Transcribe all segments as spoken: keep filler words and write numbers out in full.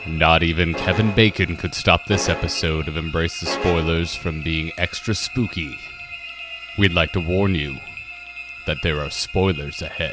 Not even Kevin Bacon could stop this episode of Embrace the Spoilers from being extra spooky. We'd like to warn you that there are spoilers ahead.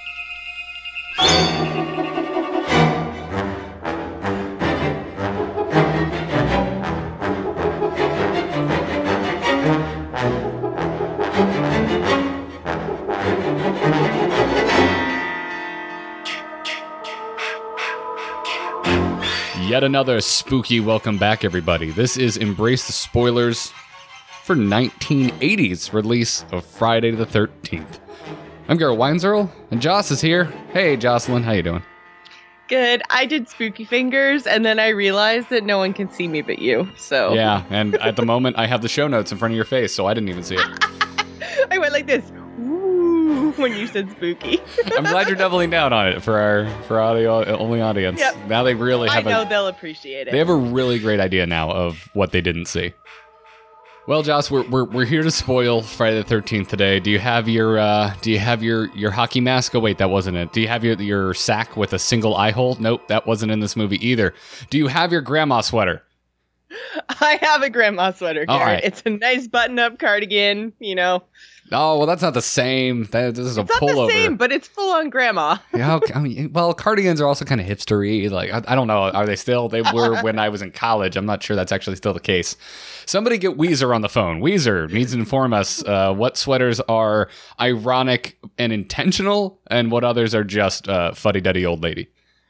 Yet another spooky welcome back, everybody. This is Embrace the Spoilers for nineteen eighty's release of Friday the thirteenth. I'm Garrett Weinzierl, and Joss is here. Hey, Jocelyn, how you doing? Good. I did spooky fingers, and then I realized that no one can see me but you, so... Yeah, and at the moment, I have the show notes in front of your face, so I didn't even see it. I went like this, ooh, when you said spooky. I'm glad you're doubling down on it for our for audio-only audience. Yep. Now they really have I know a, they'll appreciate it. They have a really great idea now of what they didn't see. Well, Joss, we're we're we're here to spoil Friday the thirteenth today. Do you have your uh, do you have your, your hockey mask? Oh wait, that wasn't it. Do you have your your sack with a single eye hole? Nope, that wasn't in this movie either. Do you have your grandma sweater? I have a grandma sweater, Garrett. All right. It's a nice button-up cardigan, you know. Oh, well, that's not the same. That, this is It's a not pullover. the same, but it's full-on grandma. Yeah, okay, I mean, well, cardigans are also kind of hipstery. Like, I, I don't know. Are they still? They were when I was in college. I'm not sure that's actually still the case. Somebody get Weezer on the phone. Weezer needs to inform us uh, what sweaters are ironic and intentional and what others are just uh, fuddy-duddy old lady.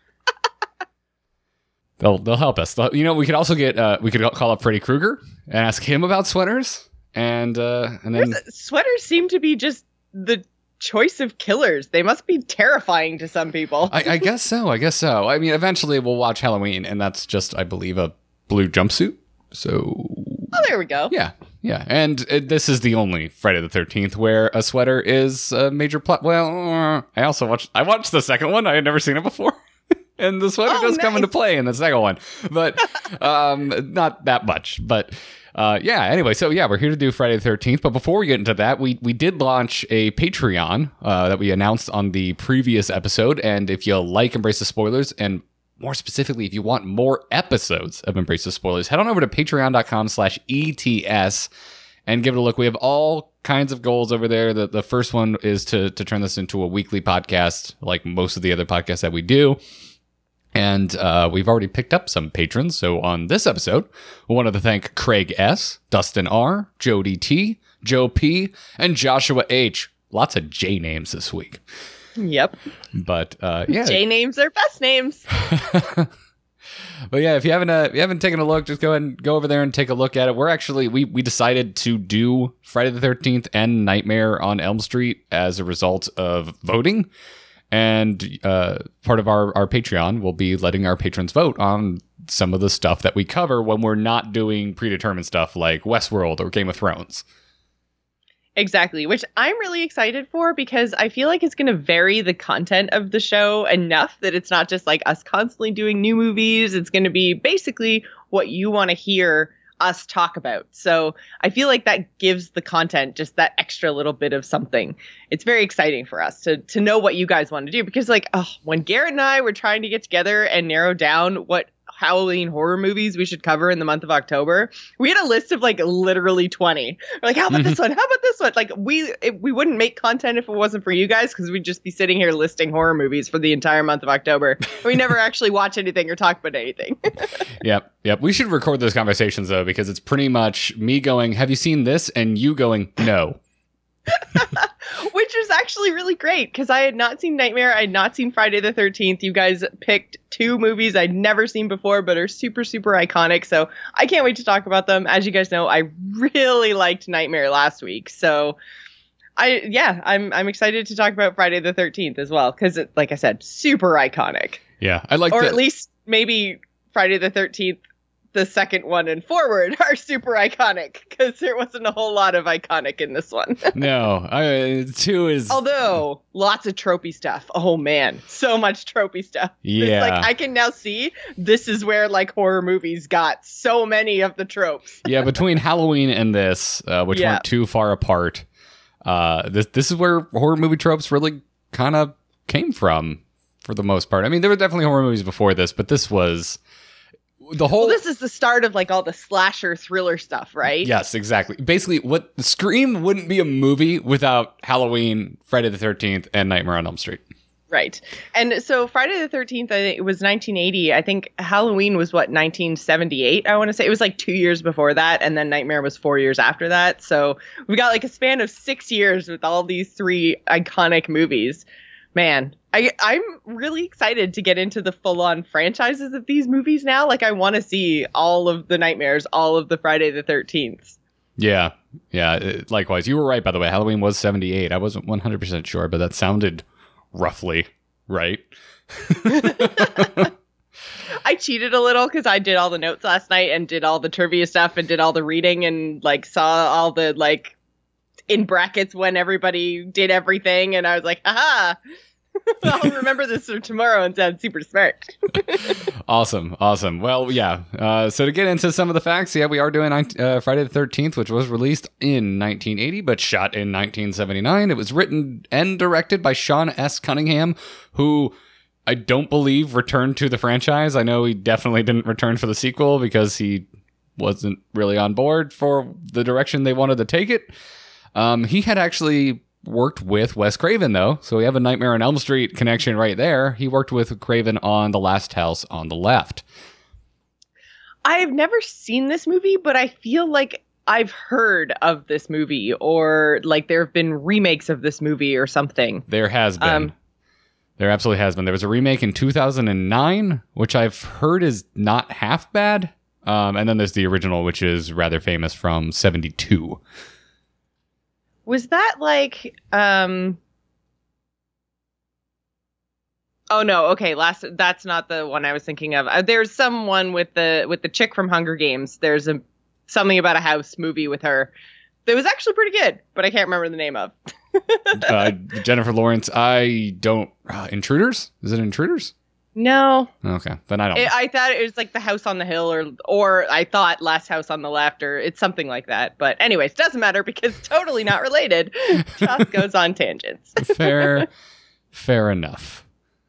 they'll they'll help us. They'll, you know, we could also get uh, we could call up Freddy Krueger and ask him about sweaters. And uh, and then There's- sweaters seem to be just the choice of killers. They must be terrifying to some people. I, I guess so. I guess so. I mean, eventually we'll watch Halloween, and that's just, I believe, a blue jumpsuit. So Oh, there we go. yeah, yeah. And uh, this is the only Friday the thirteenth where a sweater is a major plot. Well, uh, I also watched. I watched the second one. I had never seen it before. And the sweater Oh, does come nice. into play in the second one, but um, not that much. But uh, yeah, anyway, so yeah, we're here to do Friday the thirteenth. But before we get into that, we we did launch a Patreon uh, that we announced on the previous episode. And if you like Embrace the Spoilers, and more specifically, if you want more episodes of Embrace the Spoilers, head on over to patreon.com slash ETS and give it a look. We have all kinds of goals over there. The, the first one is to, to turn this into a weekly podcast, like most of the other podcasts that we do. And uh, we've already picked up some patrons. So on this episode, we wanted to thank Craig S., Dustin R., Jody T., Joe P., and Joshua H. Lots of J names this week. Yep. But uh, yeah. J names are best names. But yeah, if you haven't uh, if you haven't taken a look, just go ahead and go over there and take a look at it. We're actually we we decided to do Friday the thirteenth and Nightmare on Elm Street as a result of voting. And uh, part of our, our Patreon will be letting our patrons vote on some of the stuff that we cover when we're not doing predetermined stuff like Westworld or Game of Thrones. Exactly, which I'm really excited for because I feel like it's going to vary the content of the show enough that it's not just like us constantly doing new movies. It's going to be basically what you want to hear us talk about. So I feel like that gives the content just that extra little bit of something. It's very exciting for us to to know what you guys want to do because like, oh, when Garrett and I were trying to get together and narrow down what Halloween horror movies we should cover in the month of October, we had a list of like literally twenty. We're like, how about this one? How about this one? Like we it, we wouldn't make content if it wasn't for you guys because we'd just be sitting here listing horror movies for the entire month of October. We never actually watch anything or talk about anything. Yep, yep. We should record those conversations though because it's pretty much me going, "Have you seen this?" and you going, "No." Which was actually really great because I had not seen Nightmare. I had not seen Friday the thirteenth. You guys picked two movies I'd never seen before, but are super, super iconic. So I can't wait to talk about them. As you guys know, I really liked Nightmare last week. So I, yeah, I'm, I'm excited to talk about Friday the thirteenth as well. Cause it, like I said, super iconic. Yeah. I like Or the- at least maybe Friday the thirteenth, the second one and forward are super iconic because there wasn't a whole lot of iconic in this one. No, I, two is... Although, lots of tropey stuff. Oh, man. So much tropey stuff. Yeah. It's like, I can now see this is where, like, horror movies got so many of the tropes. Yeah, between Halloween and this, uh, which Yeah. weren't too far apart, uh, this this is where horror movie tropes really kind of came from, for the most part. I mean, there were definitely horror movies before this, but this was... the whole well, this is the start of like all the slasher thriller stuff, right? Yes, exactly. Basically, what Scream wouldn't be a movie without Halloween, Friday the thirteenth, and Nightmare on Elm Street. Right. And so Friday the thirteenth, I think it was nineteen eighty. I think Halloween was what, nineteen seventy-eight, I want to say. It was like two years before that. And then Nightmare was four years after that. So we got like a span of six years with all these three iconic movies. Man, I, I'm really excited to get into the full-on franchises of these movies now. Like, I want to see all of the Nightmares, all of the Friday the thirteenth. Yeah. Yeah. it- Likewise. You were right, by the way. Halloween was seventy-eight. I wasn't one hundred percent sure, but that sounded roughly right. I cheated a little because I did all the notes last night and did all the trivia stuff and did all the reading and like saw all the like in brackets when everybody did everything. And I was like, aha, I'll remember this for tomorrow and sound super smart. Awesome. Awesome. Well, yeah. Uh, so to get into some of the facts, yeah, we are doing uh, Friday the thirteenth, which was released in nineteen eighty, but shot in nineteen seventy-nine. It was written and directed by Sean S. Cunningham, who I don't believe returned to the franchise. I know he definitely didn't return for the sequel because he wasn't really on board for the direction they wanted to take it. Um, he had actually worked with Wes Craven, though, so we have a Nightmare on Elm Street connection right there. He worked with Craven on The Last House on the Left. I've never seen this movie, but I feel like I've heard of this movie, or like there have been remakes of this movie or something. There has been. Um, there absolutely has been. There was a remake in two thousand nine, which I've heard is not half bad. Um, and then there's the original, which is rather famous, from seventy-two. Was that like, um, oh no, okay, last, that's not the one I was thinking of. Uh, there's someone with the, with the chick from Hunger Games. There's a, something about a house movie with her that was actually pretty good, but I can't remember the name of. uh, Jennifer Lawrence, I don't, uh, Intruders? Is it Intruders? No. Okay, then I don't. It, I thought it was like The House on the Hill, or or I thought Last House on the Left, or it's something like that. But anyways, doesn't matter because totally not related. Just goes on tangents. Fair, fair enough.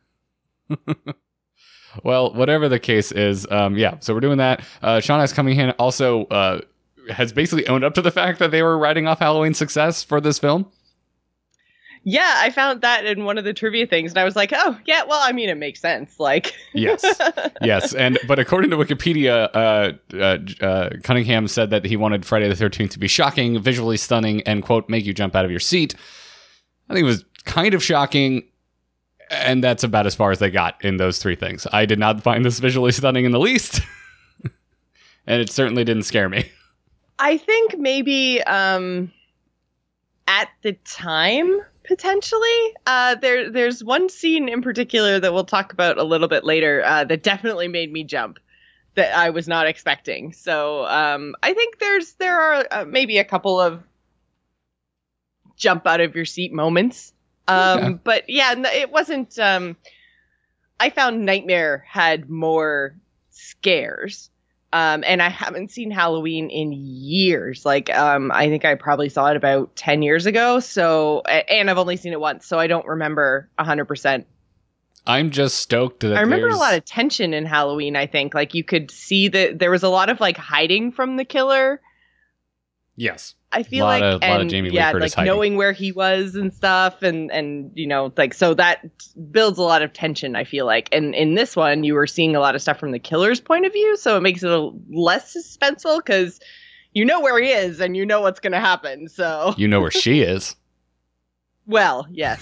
Well, whatever the case is, um, yeah. So we're doing that. Uh, Sean S. Cunningham also uh, has basically owned up to the fact that they were writing off Halloween success for this film. Yeah, I found that in one of the trivia things, and I was like, "Oh, yeah, well, I mean, it makes sense." Like, yes, yes, and but according to Wikipedia, uh, uh, uh, Cunningham said that he wanted Friday the thirteenth to be shocking, visually stunning, and quote, make you jump out of your seat. I think it was kind of shocking, and that's about as far as they got in those three things. I did not find this visually stunning in the least, and it certainly didn't scare me. I think maybe um, at the time. Potentially. Uh, there, there's one scene in particular that we'll talk about a little bit later uh, that definitely made me jump that I was not expecting. So um, I think there's there are uh, maybe a couple of jump out of your seat moments. Um, yeah. But yeah, it wasn't. Um, I found Nightmare had more scares. Um, and I haven't seen Halloween in years. Like, um, I think I probably saw it about ten years ago. So, and I've only seen it once, so I don't remember one hundred percent. I'm just stoked that I remember there's... a lot of tension in Halloween, I think. Like, you could see that there was a lot of, like, hiding from the killer. Yes. I feel lot like, of, and lot of Jamie Lee yeah, Curtis like hiding. knowing where he was and stuff, and and you know, like so that builds a lot of tension. I feel like, and in this one, you were seeing a lot of stuff from the killer's point of view, so it makes it a less suspenseful because you know where he is and you know what's going to happen. So you know where she is. Well, yes.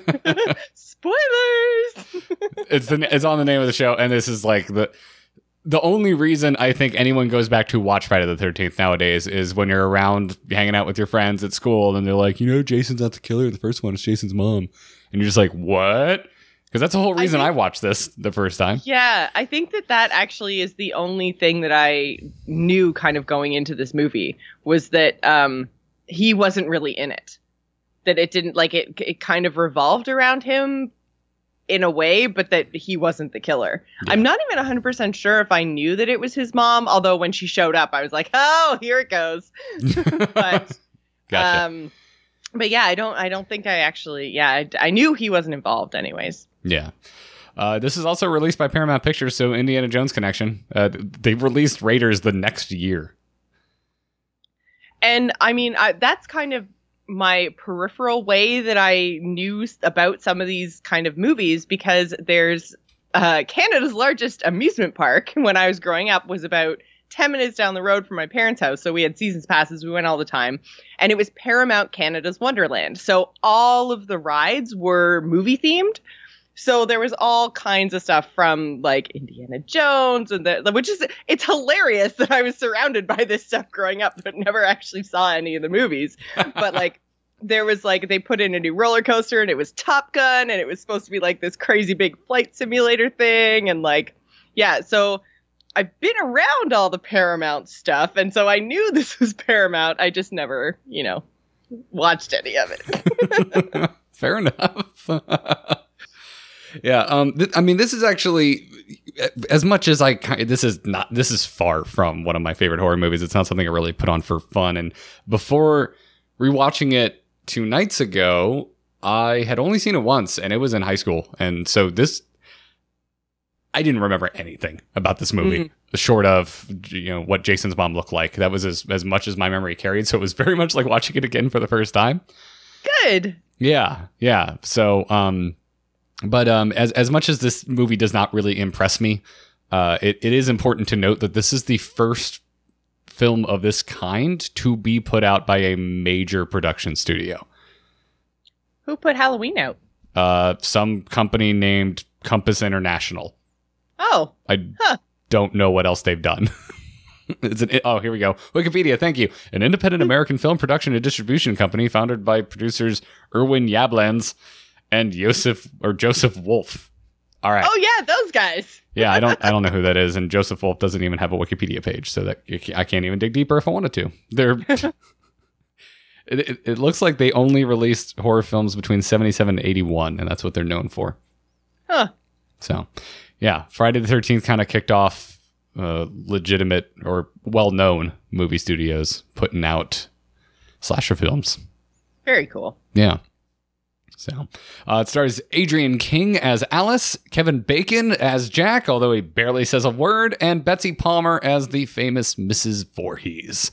Spoilers. It's the it's on the name of the show, and this is like the. The only reason I think anyone goes back to watch Friday the thirteenth nowadays is when you're around hanging out with your friends at school and they're like, you know, Jason's not the killer. The first one is Jason's mom. And you're just like, what? Because that's the whole reason I, think, I watched this the first time. Yeah, I think that that actually is the only thing that I knew kind of going into this movie was that um, he wasn't really in it. That it didn't like it, it kind of revolved around him in a way, but that he wasn't the killer. Yeah. I'm not even one hundred percent sure if I knew that it was his mom, although when she showed up, I was like, oh, here it goes. but, gotcha. um, but yeah, I don't, I don't think I actually, yeah, I, I knew he wasn't involved anyways. Yeah. Uh, this is also released by Paramount Pictures, so Indiana Jones connection. Uh, they released Raiders the next year. And I mean, I, that's kind of my peripheral way that I knew about some of these kind of movies, because there's uh, Canada's largest amusement park when I was growing up was about ten minutes down the road from my parents' house. So we had seasons passes. We went all the time. And it was Paramount Canada's Wonderland. So all of the rides were movie themed. So there was all kinds of stuff from like Indiana Jones, and the, which is, it's hilarious that I was surrounded by this stuff growing up, but never actually saw any of the movies. But like, there was like, they put in a new roller coaster and it was Top Gun, and it was supposed to be like this crazy big flight simulator thing. And like, yeah, so I've been around all the Paramount stuff. And so I knew this was Paramount. I just never, you know, watched any of it. Fair enough. Yeah, um, th- I mean, this is actually, as much as I, this is not, this is far from one of my favorite horror movies. It's not something I really put on for fun. And before rewatching it two nights ago, I had only seen it once, and it was in high school. And so this, I didn't remember anything about this movie, mm-hmm. short of, you know, what Jason's mom looked like. That was as, as much as my memory carried. So it was very much like watching it again for the first time. Good. Yeah, yeah. So, um... But um, as as much as this movie does not really impress me, uh, it, it is important to note that this is the first film of this kind to be put out by a major production studio. Who put Halloween out? Uh, some company named Compass International. Oh. I huh. don't know what else they've done. It's an, oh, here we go. Wikipedia, thank you. An independent American film production and distribution company founded by producers Irwin Yablans and Joseph or Joseph Wolf. All right. Oh yeah, those guys. Yeah, I don't I don't know who that is, and Joseph Wolf doesn't even have a Wikipedia page, so that I can't even dig deeper if I wanted to. They're it, it, it looks like they only released horror films between seventy-seven and eighty-one, and that's what they're known for. Huh. So, yeah, Friday the thirteenth kind of kicked off uh, legitimate or well-known movie studios putting out slasher films. Very cool. Yeah. So, uh, it stars Adrienne King as Alice, Kevin Bacon as Jack, although he barely says a word, and Betsy Palmer as the famous Missus Voorhees.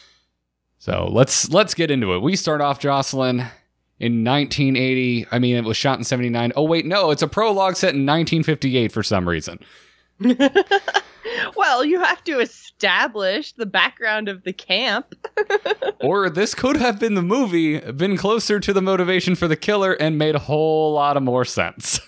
So let's let's get into it. We start off, Jocelyn, in nineteen eighty. I mean, it was shot in seventy-nine. Oh wait, no, it's a prologue set in nineteen fifty-eight for some reason. Well, you have to establish the background of the camp. Or this could have been the movie, been closer to the motivation for the killer, and made a whole lot of more sense.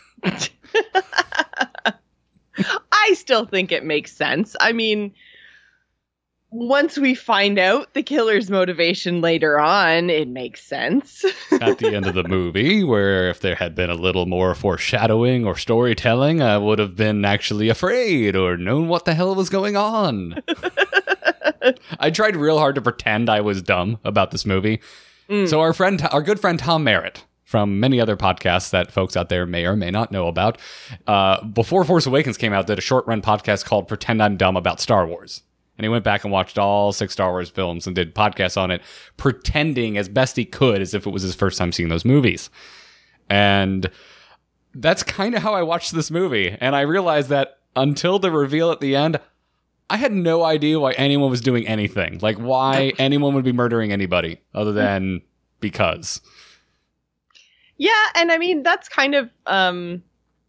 I still think it makes sense. I mean, once we find out the killer's motivation later on, it makes sense. At the end of the movie, where if there had been a little more foreshadowing or storytelling, I would have been actually afraid or known what the hell was going on. I tried real hard to pretend I was dumb about this movie. Mm. So our friend, our good friend Tom Merritt, from many other podcasts that folks out there may or may not know about, uh, before Force Awakens came out, did a short-run podcast called Pretend I'm Dumb About Star Wars. And he went back and watched all six Star Wars films and did podcasts on it, pretending as best he could as if it was his first time seeing those movies. And that's kind of how I watched this movie. And I realized that until the reveal at the end, I had no idea why anyone was doing anything. Like, why anyone would be murdering anybody other than because. Yeah, and I mean, that's kind of um,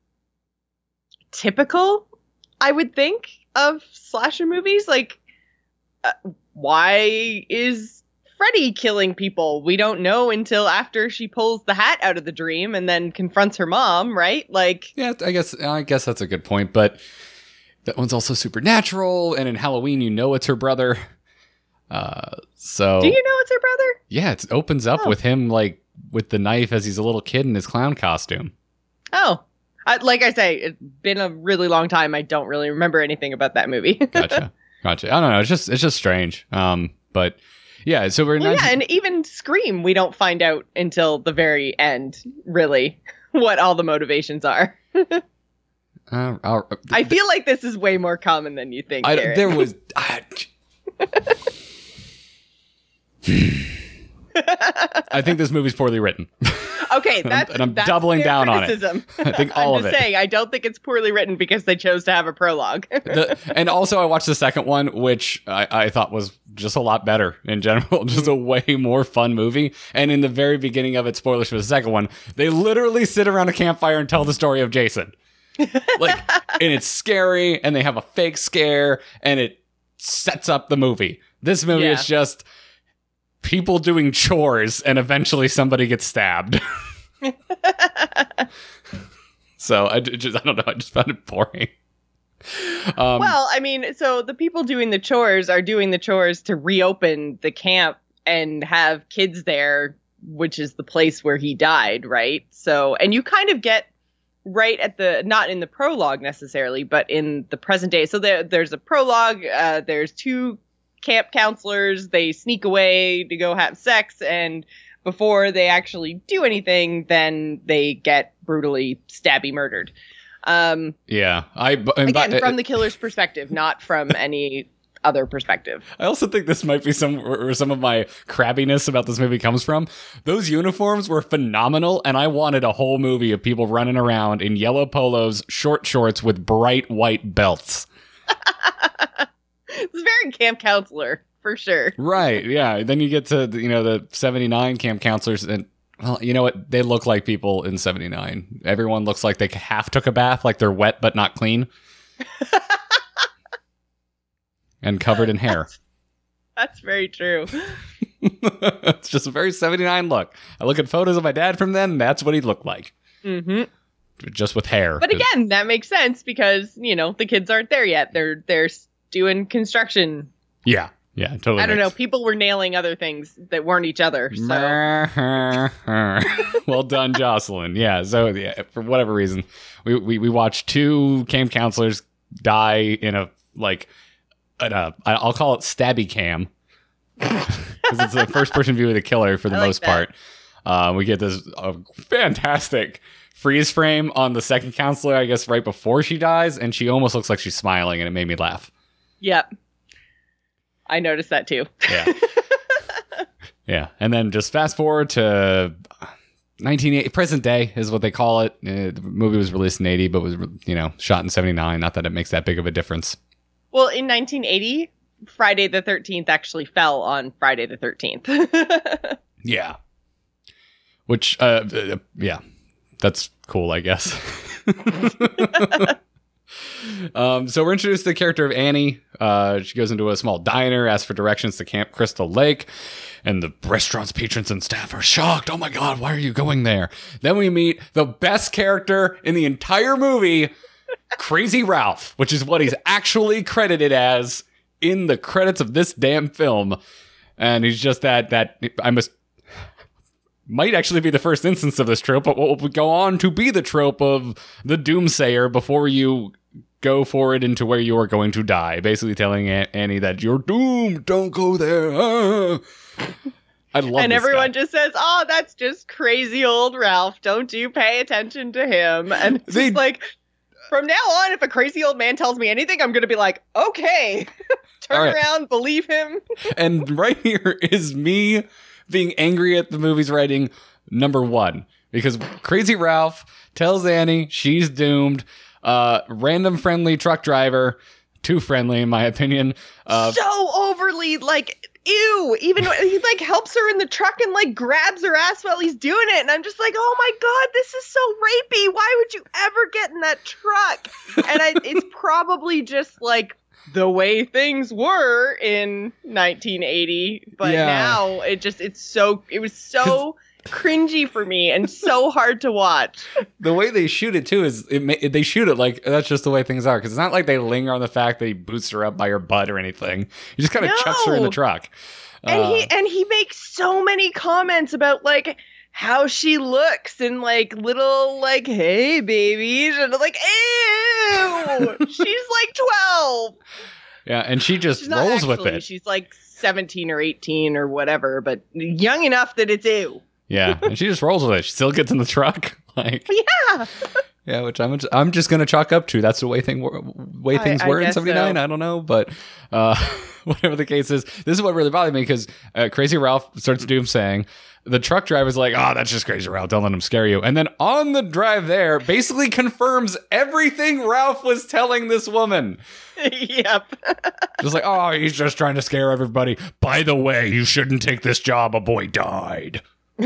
typical, I would think, of slasher movies. Like, uh, why is Freddy killing people? We don't know until after she pulls the hat out of the dream and then confronts her mom, right? Like, yeah, I guess I guess that's a good point, but that one's also supernatural, and in Halloween, you know it's her brother. Uh, so do you know it's her brother? Yeah, it opens up oh. with him like with the knife as he's a little kid in his clown costume. Oh. I, like I say, it's been a really long time. I don't really remember anything about that movie. Gotcha. Gotcha. I don't know. It's just it's just strange. Um, but yeah, so we're well, nineteen- yeah, and even Scream, we don't find out until the very end, really, what all the motivations are. uh, uh, I feel like this is way more common than you think. I, there was. I, I think this movie's poorly written. Okay, that's and I'm that's doubling fair down criticism. on it. I think all I'm of just it. saying, I don't think it's poorly written because they chose to have a prologue. The, and also, I watched the second one, which I, I thought was just a lot better in general. Just a way more fun movie. And in the very beginning of it, spoilers for the second one, they literally sit around a campfire and tell the story of Jason. Like, and it's scary, and they have a fake scare, and it sets up the movie. This movie Yeah. is just people doing chores, and eventually somebody gets stabbed. So I d- just I don't know. I just found it boring. Um, Well, I mean, so the people doing the chores are doing the chores to reopen the camp and have kids there, which is the place where he died, right? So, and you kind of get right at the, not in the prologue necessarily, but in the present day. So there, there's a prologue, uh, there's two camp counselors, they sneak away to go have sex, and before they actually do anything, then they get brutally stabby murdered. Um, yeah, I and Again, by- from the killer's perspective, not from any other perspective. I also think this might be some where some of my crabbiness about this movie comes from. Those uniforms were phenomenal, and I wanted a whole movie of people running around in yellow polos, short shorts with bright white belts. It's very camp counselor, for sure. Right, yeah. Then you get to, you know, the seventy-nine camp counselors, and, well, you know what? They look like people in seventy-nine. Everyone looks like they half took a bath, like they're wet but not clean. And covered in hair. That's, that's very true. It's just a very seventy-nine look. I look at photos of my dad from then, and that's what he looked like. hmm Just with hair. But again, that makes sense because, you know, the kids aren't there yet. They're they're doing construction. Yeah. Yeah, totally. I don't know. makes- People were nailing other things that weren't each other. So Well done, Jocelyn. Yeah, so yeah, for whatever reason, we, we, we watched two camp counselors die in a, like, in a, I'll call it stabby cam. Because it's a first person view of the killer for the I like most that. part. Uh, we get this uh, fantastic freeze frame on the second counselor, I guess, right before she dies, and she almost looks like she's smiling, and it made me laugh. Yep. I noticed that too. Yeah. Yeah. And then just fast forward to nineteen eighty, present day is what they call it. Uh, the movie was released in eighty, but was, you know, shot in seventy-nine. Not that it makes that big of a difference. Well, in nineteen eighty, Friday the thirteenth actually fell on Friday the thirteenth. Yeah. Which, uh, uh, yeah, that's cool, I guess. Um, so we're introduced to the character of Annie. Uh, she goes into a small diner, asks for directions to Camp Crystal Lake, and the restaurant's patrons and staff are shocked. Oh my God, why are you going there? Then we meet the best character in the entire movie, Crazy Ralph, which is what he's actually credited as in the credits of this damn film. And he's just that, that I must, might actually be the first instance of this trope, but what will go on to be the trope of the doomsayer before you go forward into where you are going to die. Basically telling A- Annie that you're doomed. Don't go there. Ah. I love And this everyone guy. just says, "Oh, that's just crazy old Ralph. Don't you pay attention to him?" And it's They- just like, from now on, if a crazy old man tells me anything, I'm going to be like, "Okay." Turn All right. around, believe him. And right here is me being angry at the movie's writing, number one. Because Crazy Ralph tells Annie she's doomed. Uh, random friendly truck driver. Too friendly, in my opinion. Uh, So overly, like, ew. Even when he, like, helps her in the truck and, like, grabs her ass while he's doing it. And I'm just like, oh my God, this is so rapey. Why would you ever get in that truck? And I, it's probably just, like, the way things were in nineteen eighty. But Yeah. now it just, it's so, it was so cringy for me and so hard to watch. the way they shoot it too is it, ma- they shoot it like that's just the way things are, because it's not like they linger on the fact that he boots her up by her butt or anything. He just kind of chucks her in the No. truck. And Uh, he and he makes so many comments about like how she looks and like little like hey babies and I'm like ew she's like twelve. yeah, and she just She's not rolls actually, with it. she's like seventeen or eighteen or whatever, but young enough that it's ew. Yeah, and she just rolls with it. She still gets in the truck. Like, Yeah. Yeah, which I'm I'm just gonna chalk up to. That's the way thing were, way things I, I were in guess seventy-nine. so. I don't know, but uh, whatever the case is, this is what really bothered me because uh, Crazy Ralph starts doomsaying. The truck driver's like, "Oh, that's just Crazy Ralph. Don't let him scare you." And then on the drive there, basically confirms everything Ralph was telling this woman. Yep. Just like, "Oh, he's just trying to scare everybody. By the way, you shouldn't take this job. A boy died."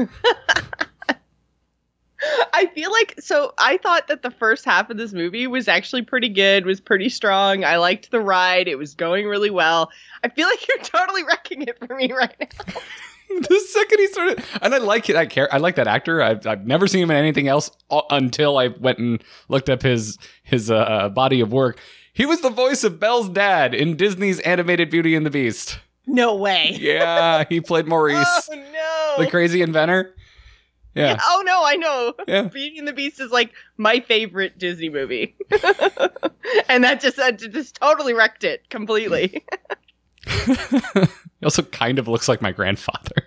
I feel like, so I thought that the first half of this movie was actually pretty good, was pretty strong. I liked the ride. It was going really well. I feel like you're totally wrecking it for me right now. The second he started, and I like it. I care. I like that actor. I've, I've never seen him in anything else until I went and looked up his his uh, body of work. He was the voice of Belle's dad in Disney's animated Beauty and the Beast. No way. Yeah, he played Maurice, Oh, no. the crazy inventor. Yeah. Yeah, oh, no, I know. Yeah. Beauty and the Beast is like my favorite Disney movie. And that just, that just totally wrecked it completely. He also kind of looks like my grandfather.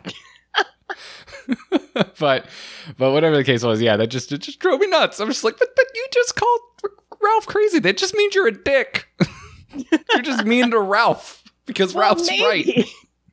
but but whatever the case was, yeah, that just it just drove me nuts. I'm just like, but, but you just called Ralph crazy. That just means you're a dick. You're just mean to Ralph because Well, Ralph's maybe. right.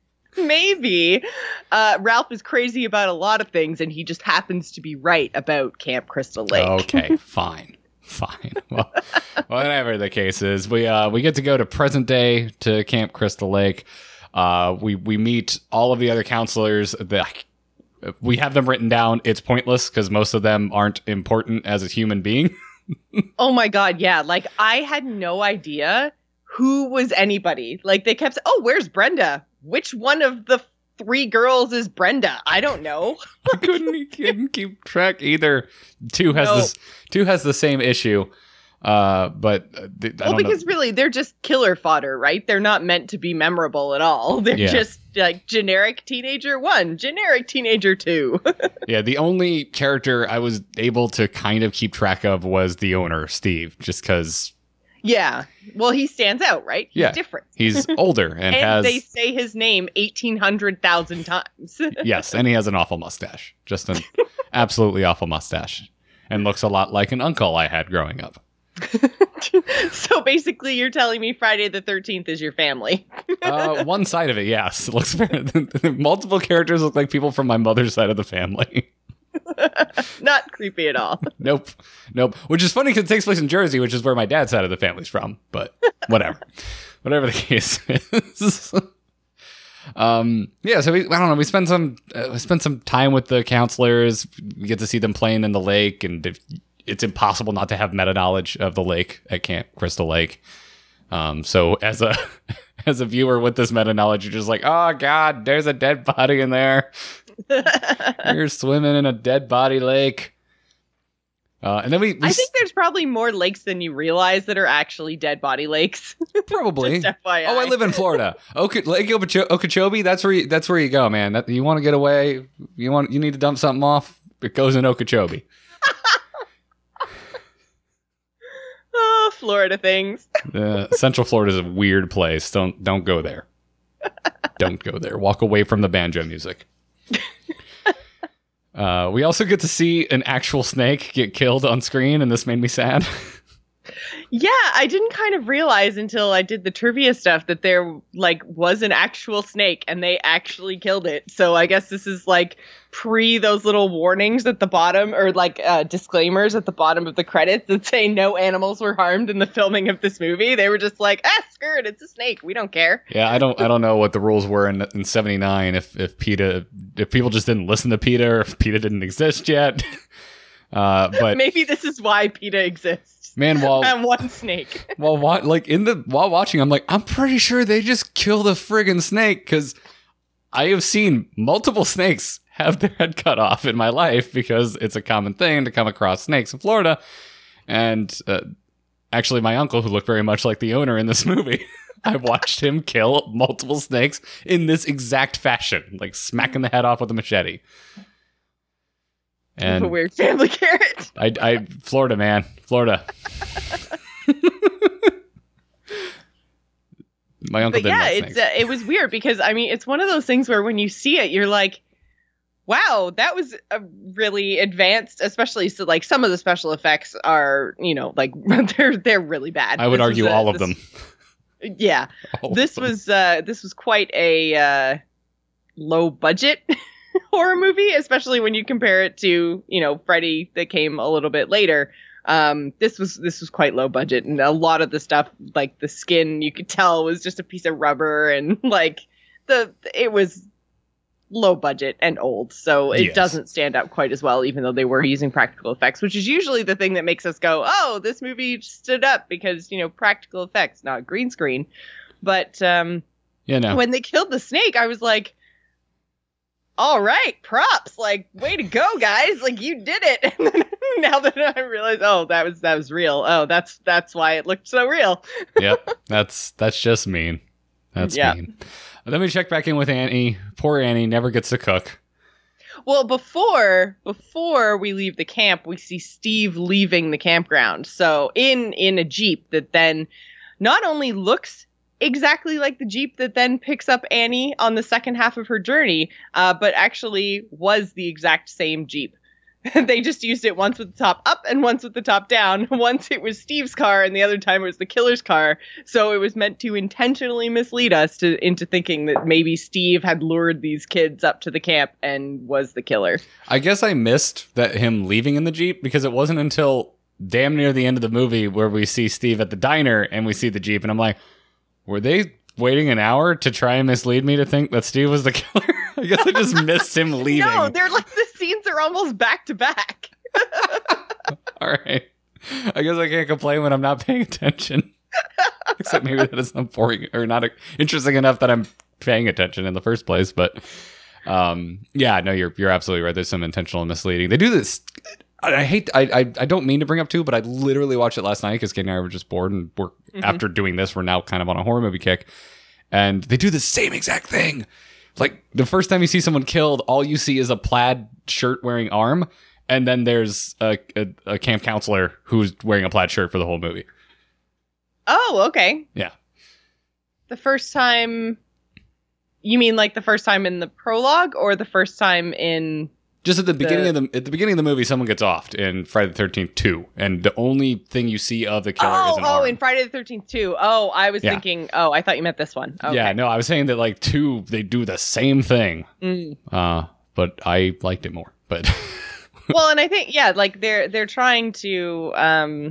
Maybe uh, Ralph is crazy about a lot of things, and he just happens to be right about Camp Crystal Lake. Okay, fine. Fine. Well, whatever the case is, we uh we get to go to present day to Camp Crystal Lake. Uh, we we meet all of the other counselors. That we have them written down. It's pointless because most of them aren't important as a human being. Oh my god, yeah. Like, I had no idea who was anybody. Like, they kept saying, oh, where's Brenda? Which one of the three girls is Brenda? I don't know. I couldn't, couldn't keep track either. Two has No. this. Two has the same issue. Uh, but uh, th- I Well, don't because know. really, they're just killer fodder, right? They're not meant to be memorable at all. They're Yeah. just like generic teenager one, generic teenager two. Yeah, the only character I was able to kind of keep track of was the owner, Steve, just because Yeah. Well, he stands out, right? He's Yeah. different. he's older and, And has they say his name eighteen hundred thousand times. yes, and he has an awful mustache, just an absolutely awful mustache, and looks a lot like an uncle I had growing up. So basically, you're telling me Friday the thirteenth is your family. Uh, one side of it, yes, it looks very, multiple characters look like people from my mother's side of the family. Not creepy at all. Nope, nope. Which is funny because it takes place in Jersey, which is where my dad's side of the family's from. But whatever, whatever the case is. um, yeah. So we, I don't know. We spend some, uh, we spend some time with the counselors. We get to see them playing in the lake, and if, it's impossible not to have meta knowledge of the lake at Camp Crystal Lake. Um, so as a as a viewer with this meta knowledge, you're just like, oh god, there's a dead body in there. You're swimming in a dead body lake. Uh, and then we, we I think there's probably more lakes than you realize that are actually dead body lakes. probably. Just F Y I. Oh, I live in Florida. Oka- Lake Okeecho- Okeechobee. That's where you, that's where you go, man. That, you want to get away. You want you need to dump something off. It goes in Okeechobee. Oh, Florida things. Uh, Central Florida is a weird place. Don't don't go there. Don't go there. Walk away from the banjo music. Uh, we also get to see an actual snake get killed on screen, and this made me sad. Yeah, I didn't kind of realize until I did the trivia stuff that there like was an actual snake and they actually killed it. So I guess this is like pre those little warnings at the bottom or like uh, disclaimers at the bottom of the credits that say no animals were harmed in the filming of this movie. They were just like, ah, screw it, it's a snake. We don't care. Yeah, I don't I don't know what the rules were in in seventy-nine if if PETA if people just didn't listen to PETA or if PETA didn't exist yet. Uh, but Maybe this is why PETA exists. man, while And one snake. while wa- like in the while watching, I'm like, I'm pretty sure they just killed a friggin' snake because I have seen multiple snakes have their head cut off in my life because it's a common thing to come across snakes in Florida. And uh, actually, my uncle, who looked very much like the owner in this movie, I watched him kill multiple snakes in this exact fashion, like smacking the head off with a machete. And And a weird family carrot. I, I, Florida, man, Florida. My uncle But didn't yeah, like it's snakes. uh, it was weird because I mean it's one of those things where when you see it, you're like, wow, that was a really advanced, especially so like some of the special effects are, you know, like they're they're really bad. I would This argue is a- all of this- them. Yeah. All of This them. was uh this was quite a uh low budget horror movie, especially when you compare it to, you know, Freddy that came a little bit later. Um this was this was quite low budget, and a lot of the stuff, like the skin, you could tell was just a piece of rubber, and like the it was low budget and old, so it Yes. doesn't stand out quite as well, even though they were using practical effects, which is usually the thing that makes us go, oh, this movie stood up because, you know, practical effects, not green screen. But um You know. when they killed the snake, I was like, all right, props, like, way to go, guys, like, you did it. And then now that I realize, oh, that was that was real, oh, that's that's why it looked so real. Yep. That's that's just mean. That's Yeah. mean. Then we check back in with Annie. Poor Annie never gets to cook. Well, before before we leave the camp, we see Steve leaving the campground. So in in a Jeep that then not only looks exactly like the Jeep that then picks up Annie on the second half of her journey, uh, but actually was the exact same Jeep. They just used it once with the top up and once with the top down. Once it was Steve's car and the other time it was the killer's car. So it was meant to intentionally mislead us to into thinking that maybe Steve had lured these kids up to the camp and was the killer. I guess I missed that him leaving in the Jeep because it wasn't until damn near the end of the movie where we see Steve at the diner and we see the Jeep, and I'm like, were they waiting an hour to try and mislead me to think that Steve was the killer? I guess I just missed him leaving. No, they're like the scenes are almost back to back. All right. I guess I can't complain when I'm not paying attention. Except maybe that is not boring or not interesting enough that I'm paying attention in the first place. But um, yeah, no, you're you're absolutely right. There's some intentional misleading. They do this. I I hate. I, I I don't mean to bring up too, but I literally watched it last night because Kate and I were just bored, and we're Mhm. after doing this, we're now kind of on a horror movie kick, and they do the same exact thing. Like the first time you see someone killed, all you see is a plaid shirt wearing arm, and then there's a, a, a camp counselor who's wearing a plaid shirt for the whole movie. Oh, okay. Yeah. The first time, you mean like the first time in the prologue or the first time in... Just at the beginning The- of the at the beginning of the movie, someone gets offed in Friday the thirteenth two, and the only thing you see of the killer Oh, is an oh, arm. in Friday the thirteenth too. Oh, I was Yeah. thinking, oh, I thought you meant this one. Okay. Yeah, no, I was saying that like two, they do the same thing, Mm. uh, but I liked it more. But Well, and I think, yeah, like they're they're trying to um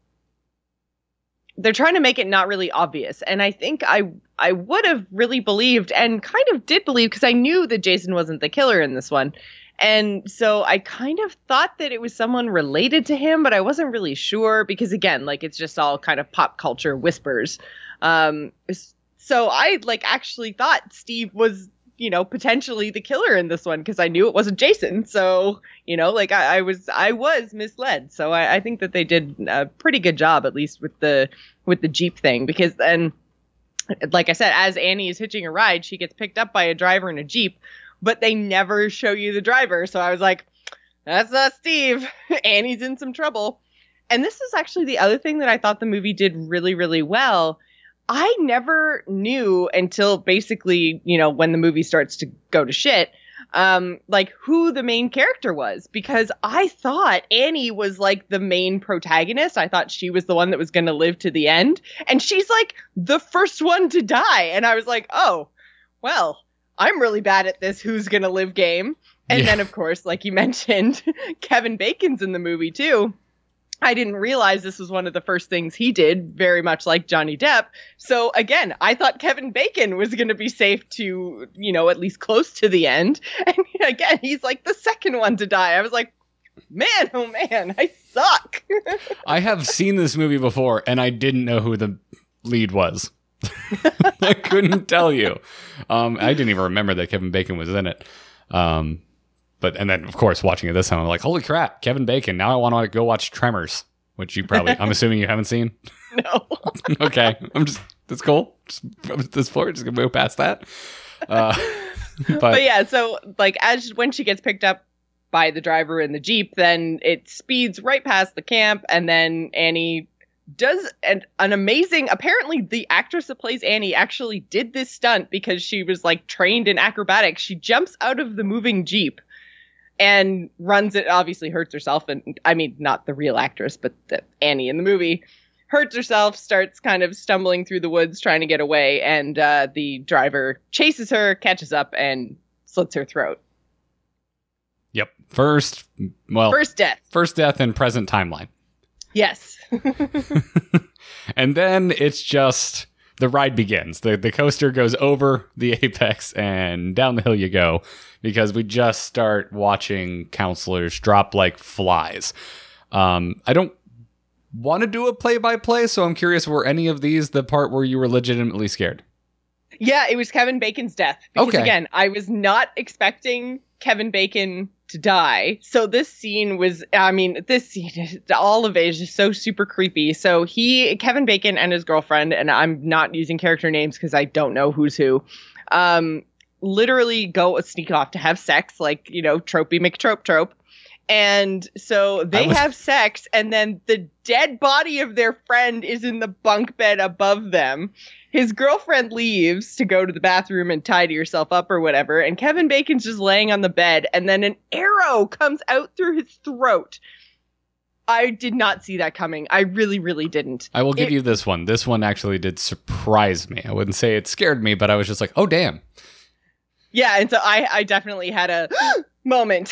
they're trying to make it not really obvious. And I think I I would have really believed and kind of did believe, because I knew that Jason wasn't the killer in this one. And so I kind of thought that it was someone related to him, but I wasn't really sure because, again, like it's just all kind of pop culture whispers. Um, s- so I like actually thought Steve was, you know, potentially the killer in this one because I knew it wasn't Jason. So, you know, like I, I was I was misled. So I, I think that they did a pretty good job, at least with the with the Jeep thing, because then, like I said, as Annie is hitching a ride, she gets picked up by a driver in a Jeep, but they never show you the driver. So I was like, that's not Steve. Annie's in some trouble. And this is actually the other thing that I thought the movie did really, really well. I never knew until basically, you know, when the movie starts to go to shit, um, like who the main character was, because I thought Annie was like the main protagonist. I thought she was the one that was going to live to the end. And she's like the first one to die. And I was like, oh, well, I'm really bad at this who's going to live game. And Yeah. then, of course, like you mentioned, Kevin Bacon's in the movie, too. I didn't realize this was one of the first things he did, very much like Johnny Depp. So, again, I thought Kevin Bacon was going to be safe to, you know, at least close to the end. And again, he's like the second one to die. I was like, man, oh man, I suck. I have seen this movie before, and I didn't know who the lead was. I couldn't tell you. Um, I didn't even remember that Kevin Bacon was in it. Um, but and then of course watching it this time, I'm like, holy crap, Kevin Bacon! Now I want to go watch Tremors, which you probably, I'm assuming you haven't seen. No. Okay, I'm just that's cool. Just from this forward, just gonna move past that. Uh, but, But yeah, so like as when she gets picked up by the driver in the Jeep, then it speeds right past the camp, and then Annie does an, an amazing, apparently the actress that plays Annie actually did this stunt because she was like trained in acrobatics. She jumps out of the moving Jeep and runs it, obviously hurts herself. And I mean, not the real actress, but the Annie in the movie hurts herself, starts kind of stumbling through the woods trying to get away. And uh, the driver chases her, catches up, and slits her throat. Yep. First, well, First death. First death in present timeline. Yes. And then it's just the ride begins. The the coaster goes over the apex and down the hill you go, because we just start watching counselors drop like flies. Um, I don't want to do a play-by-play, so I'm curious, were any of these the part where you were legitimately scared? Yeah, it was Kevin Bacon's death. Because Okay. again, I was not expecting Kevin Bacon to die. So this scene was, I mean, this scene, is- all of it is just so super creepy. So he, Kevin Bacon and his girlfriend, and I'm not using character names because I don't know who's who, um, literally go sneak off to have sex, like, you know, tropey McTrope trope. And so they was- have sex, and then the dead body of their friend is in the bunk bed above them. His girlfriend leaves to go to the bathroom and tidy herself up or whatever, and Kevin Bacon's just laying on the bed, and then an arrow comes out through his throat. I did not see that coming. I really, really didn't. I will give It- you this one. This one actually did surprise me. I wouldn't say it scared me, but I was just like, oh, damn. Yeah, and so I, I definitely had a moment.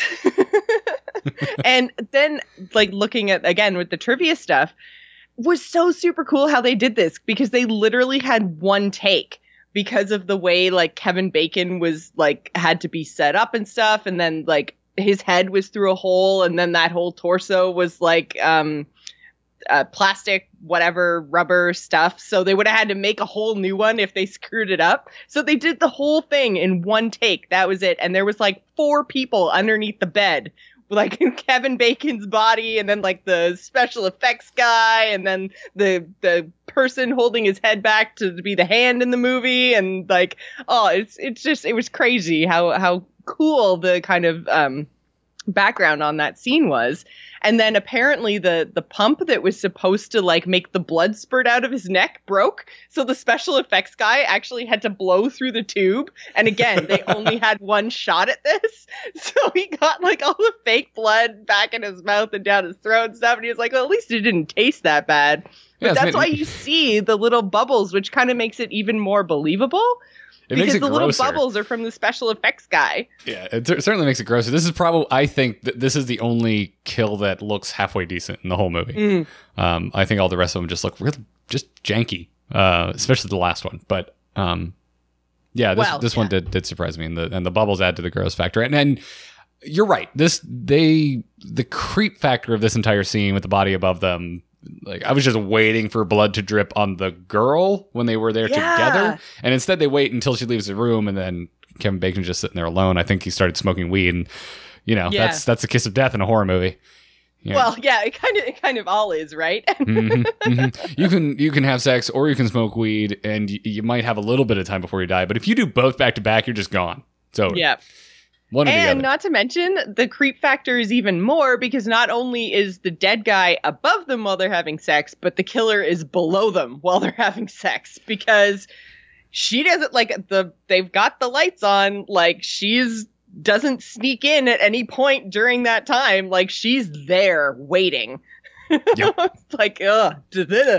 And then, like, looking at, again, with the trivia stuff, was so super cool how they did this, because they literally had one take because of the way, like, Kevin Bacon was, like, had to be set up and stuff, and then, like, his head was through a hole, and then that whole torso was, like, um, uh, plastic, whatever, rubber stuff. So they would have had to make a whole new one if they screwed it up. So they did the whole thing in one take. That was it. And there was, like, four people underneath the bed, like Kevin Bacon's body, and then like the special effects guy, and then the the person holding his head back to be the hand in the movie, and like, oh, it's it's just, it was crazy how how cool the kind of um background on that scene was. And then apparently the the pump that was supposed to like make the blood spurt out of his neck broke, so the special effects guy actually had to blow through the tube. And again, they only had one shot at this, so he got like all the fake blood back in his mouth and down his throat and stuff, and he was like, well, at least it didn't taste that bad. But Yeah, it's that's made- why you see the little bubbles, which kind of makes it even more believable. It because makes it the little grosser. bubbles are from the special effects guy. Yeah, it cer- certainly makes it grosser. This is probably, I think, that this is the only kill that looks halfway decent in the whole movie. Mm. Um, I think all the rest of them just look really just janky, uh, especially the last one. But um, yeah, this Well, this one yeah. did did surprise me, and the and the bubbles add to the gross factor. And, and you're right. This they the creep factor of this entire scene with the body above them. Like, I was just waiting for blood to drip on the girl when they were there Yeah. together, and instead they wait until she leaves the room, and then Kevin Bacon's just sitting there alone. I think he started smoking weed, and you know Yeah. that's that's a kiss of death in a horror movie. Yeah. Well, yeah, it kind of it kind of all is, right? Mhm, mhm. You can you can have sex or you can smoke weed, and y- you might have a little bit of time before you die. But if you do both back to back, you're just gone. So Yeah. one or the And other. not to mention, the creep factor is even more, because not only is the dead guy above them while they're having sex, but the killer is below them while they're having sex, because she doesn't, like, the they've got the lights on, like, she's doesn't sneak in at any point during that time, like, she's there waiting. Yep. It's like, ugh. duh-duh.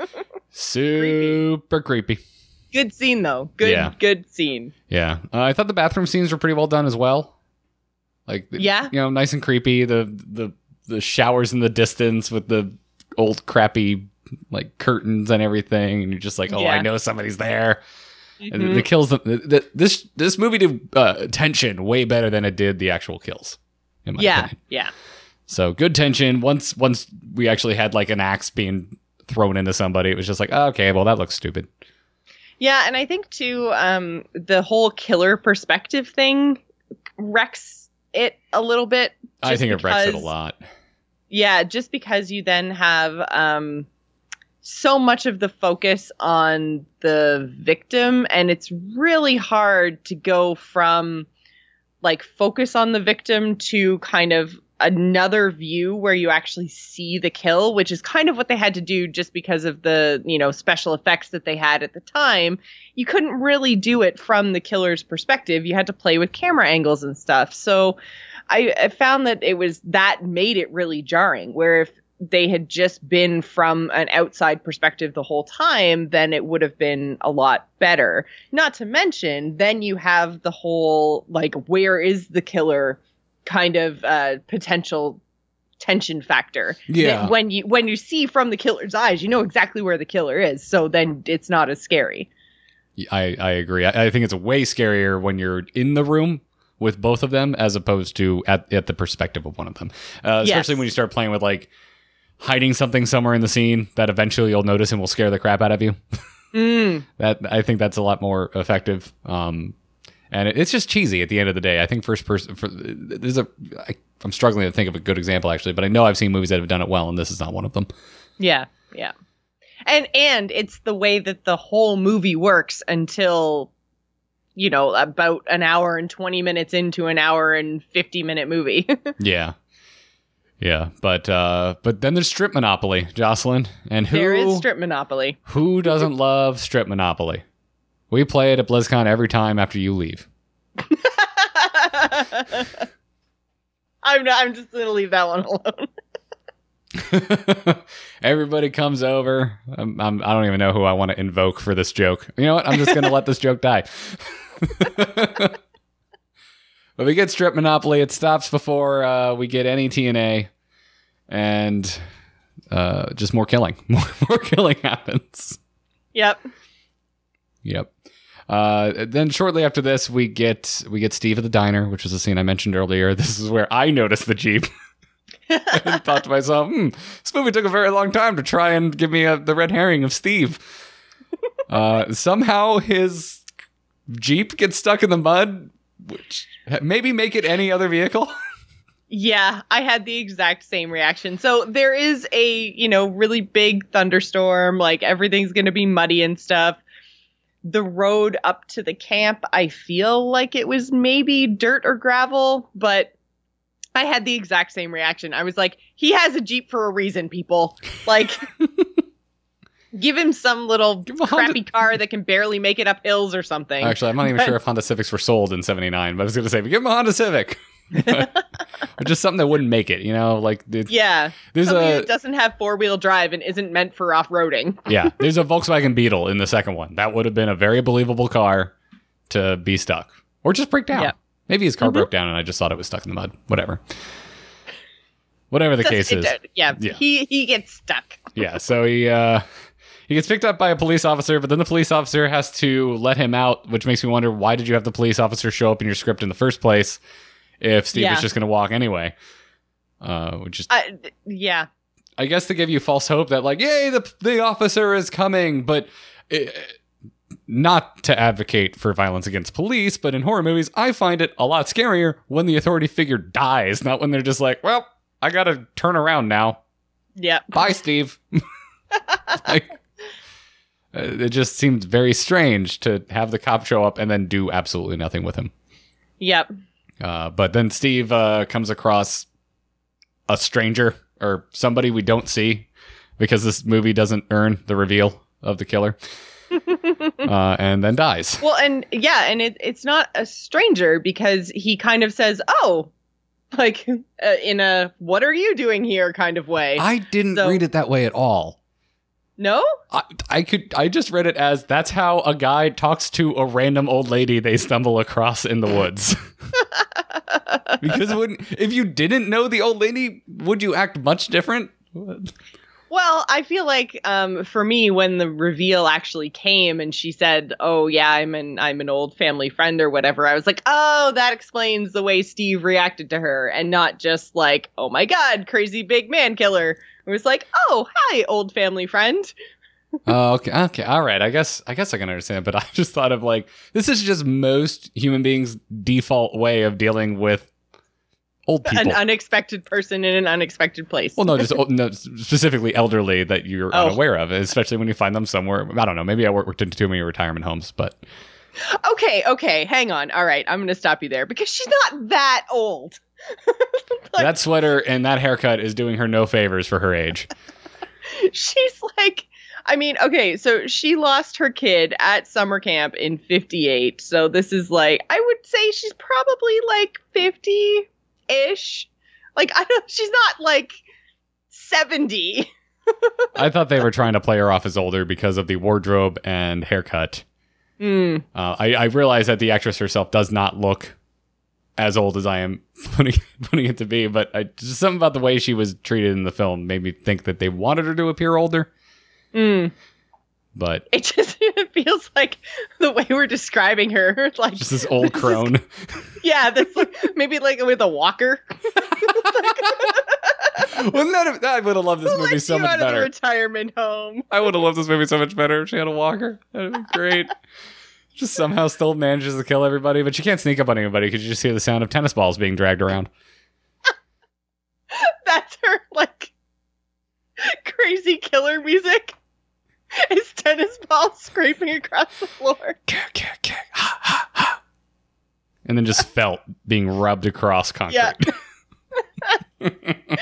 Super creepy. Good scene, though. Good, Yeah. good scene. Yeah, uh, I thought the bathroom scenes were pretty well done as well. Like, Yeah. you know, nice and creepy. The the the showers in the distance with the old crappy like curtains and everything, and you're just like, oh, I Yeah. know somebody's there. And Mhm. the kills, the, the, this this movie did uh, tension way better than it did the actual kills. In my Yeah, opinion. yeah. So good tension. Once once we actually had like an axe being thrown into somebody, it was just like, oh, okay, well that looks stupid. Yeah, and I think too, um, the whole killer perspective thing wrecks it a little bit. I just think it wrecks it a because- lot. Yeah, just because you then have um, so much of the focus on the victim, and it's really hard to go from like focus on the victim to kind of another view where you actually see the kill, which is kind of what they had to do just because of the, you know, special effects that they had at the time. You couldn't really do it from the killer's perspective. You had to play with camera angles and stuff. So I, I found that it was that made it really jarring, where if they had just been from an outside perspective the whole time, then it would have been a lot better. Not to mention, then you have the whole, like, where is the killer kind of uh, potential tension factor. Yeah. That when you when you see from the killer's eyes, you know exactly where the killer is. So then it's not as scary. I, I agree. I, I think it's way scarier when you're in the room with both of them as opposed to at, at the perspective of one of them. Uh, especially Yes. when you start playing with, like, hiding something somewhere in the scene that eventually you'll notice and will scare the crap out of you. Mm. That I think that's a lot more effective. Um, and it, it's just cheesy at the end of the day. I think first person, for, there's a, I, I'm struggling to think of a good example actually, but I know I've seen movies that have done it well, and this is not one of them. Yeah, yeah. And and it's the way that the whole movie works until, you know, about an hour and twenty minutes into an hour and fifty minute movie. Yeah. Yeah, but uh, but then there's Strip Monopoly, Jocelyn, and who There is Strip Monopoly. who doesn't love Strip Monopoly? We play it at BlizzCon every time after you leave. I'm not, I'm just gonna leave that one alone. Everybody comes over. I'm, I'm, I don't even know who I want to invoke for this joke. You know what? I'm just going to let this joke die. But we get Strip Monopoly. It stops before uh, we get any T N A, and uh, just more killing. More, more killing happens. Yep. Yep. Uh, then shortly after this, we get we get Steve at the diner, which was a scene I mentioned earlier. This is where I noticed the Jeep. And thought to myself, hmm, this movie took a very long time to try and give me a, the red herring of Steve. Uh, somehow his Jeep gets stuck in the mud, which maybe make it any other vehicle. Yeah, I had the exact same reaction. So there is a, you know, really big thunderstorm, like everything's going to be muddy and stuff. The road up to the camp, I feel like it was maybe dirt or gravel, but I had the exact same reaction. I was like, he has a Jeep for a reason, people. Like, give him some little Give him a crappy Honda- car that can barely make it up hills or something. Actually, I'm not even But- sure if Honda Civics were sold in seventy-nine, but I was going to say, but give him a Honda Civic. Or just something that wouldn't make it, you know? Like, it's, Yeah. there's Something a that doesn't have four-wheel drive and isn't meant for off-roading. yeah, there's a Volkswagen Beetle in the second one. That would have been a very believable car to be stuck or just break down. Yeah. Maybe his car Mhm. broke down and I just thought it was stuck in the mud. Whatever. Whatever the case It- is. it- yeah, Yeah. he he gets stuck. Yeah, so he uh he gets picked up by a police officer, but then the police officer has to let him out, which makes me wonder, why did you have the police officer show up in your script in the first place if Steve Yeah. was just going to walk anyway? Uh, which is, I, yeah, I guess, to give you false hope that, like, yay, the the officer is coming, but it, not to advocate for violence against police, but in horror movies, I find it a lot scarier when the authority figure dies, not when they're just like, well, I gotta turn around now. yeah. Bye, Steve. Like, uh, it just seemed very strange to have the cop show up and then do absolutely nothing with him. Yep. Uh, but then Steve uh, comes across a stranger or somebody we don't see because this movie doesn't earn the reveal of the killer, uh, and then dies. Well, and yeah, and it, it's not a stranger because he kind of says, "Oh," like uh, in a "What are you doing here?" kind of way. I didn't So- read it that way at all. No? I, I could I just read it as that's how a guy talks to a random old lady they stumble across in the woods. Because wouldn't, if you didn't know the old lady, would you act much different? Well, I feel like um, for me, when the reveal actually came and she said, "Oh yeah, I'm an I'm an old family friend" or whatever, I was like, "Oh, that explains the way Steve reacted to her," and not just like, "Oh my God, crazy big man killer." It was like, "Oh, hi, old family friend." Oh, okay, okay, all right. I guess I guess I can understand, but I just thought of like this is just most human beings' default way of dealing with old people. An unexpected person in an unexpected place. Well, no, just old, no, specifically elderly that you're Oh. unaware of, especially when you find them somewhere. I don't know. Maybe I worked into too many retirement homes, but Okay, okay, hang on. All right, I'm going to stop you there because she's not that old. Like, that sweater and that haircut is doing her no favors for her age. She's like, I mean, okay, so she lost her kid at summer camp in fifty-eight. So this is like, I would say she's probably like fifty-ish. Like, I don't, she's not like seventy. I thought they were trying to play her off as older because of the wardrobe and haircut. Mm. Uh, I, I realize that the actress herself does not look as old as I am putting, putting it to be, but I, just something about the way she was treated in the film made me think that they wanted her to appear older. Mm. But it just it feels like the way we're describing her, like just this old crone. Is, yeah, that's like, maybe like with a walker. Wouldn't that have, I would have loved this movie like so much out better. Of the retirement home. I would have loved this movie so much better if she had a walker. That'd be great. Just somehow still manages to kill everybody, but she can't sneak up on anybody because you just hear the sound of tennis balls being dragged around. That's her, like, crazy killer music. Is tennis balls scraping across the floor. And then just felt being rubbed across concrete. Yeah.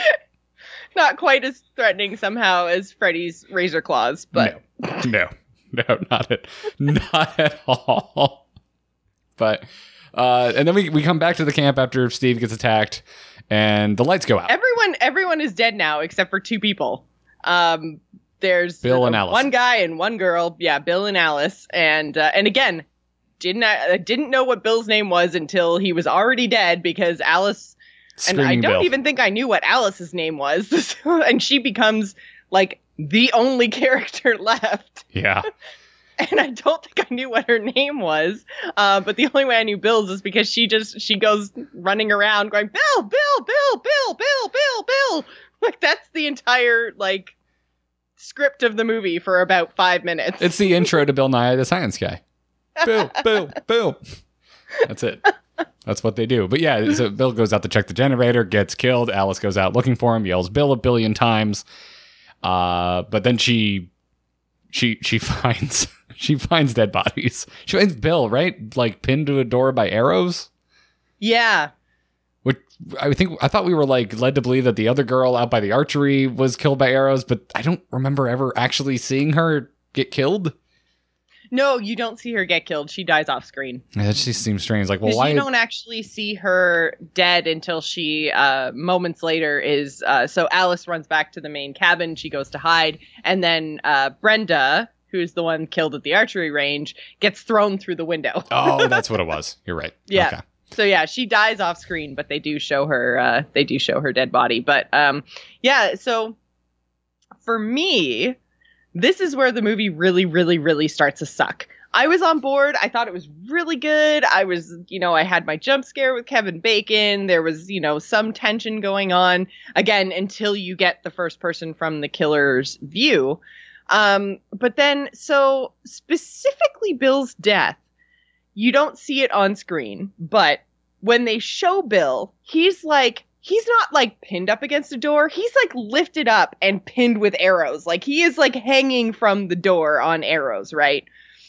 Not quite as threatening somehow as Freddy's razor claws, but no, no, no, not at, not at all. But, uh, and then we, we come back to the camp after Steve gets attacked and the lights go out. Everyone, everyone is dead now except for two people. Um, there's Bill and Alice. One guy and one girl. Yeah, Bill and Alice. And, uh, and again, didn't, I didn't know what Bill's name was until he was already dead because Alice, Screaming and I don't Bill. even think I knew what Alice's name was. And she becomes like the only character left. Yeah. And I don't think I knew what her name was. Uh, but the only way I knew Bill's is because she just, she goes running around going, Bill, Bill, Bill, Bill, Bill, Bill, Bill. Like that's the entire like script of the movie for about five minutes. It's the intro to Bill Nye the Science Guy. Bill, Bill, Bill. That's it. That's what they do. But yeah, so Bill goes out to check the generator, gets killed. Alice goes out looking for him, yells Bill a billion times. Uh, but then she, she, she finds, she finds dead bodies. She finds Bill, right? Like pinned to a door by arrows. Yeah. Which I think, I thought we were like led to believe that the other girl out by the archery was killed by arrows, but I don't remember ever actually seeing her get killed. No, you don't see her get killed. She dies off screen. Yeah, that just seems strange. Like, well, Because why? you don't actually see her dead until she, uh, moments later, is. Uh, so Alice runs back to the main cabin. She goes to hide. And then uh, Brenda, who's the one killed at the archery range, gets thrown through the window. Oh, that's what it was. You're right. Yeah. Okay. So yeah, she dies off screen, but they do show her. Uh, they do show her dead body. But um, yeah. So for me, this is where the movie really, really, really starts to suck. I was on board. I thought it was really good. I was, you know, I had my jump scare with Kevin Bacon. There was, you know, some tension going on again until you get the first person from the killer's view. Um, but then, so specifically Bill's death, you don't see it on screen, but when they show Bill, he's like, he's not like pinned up against a door. He's like lifted up and pinned with arrows. Like he is like hanging from the door on arrows, right?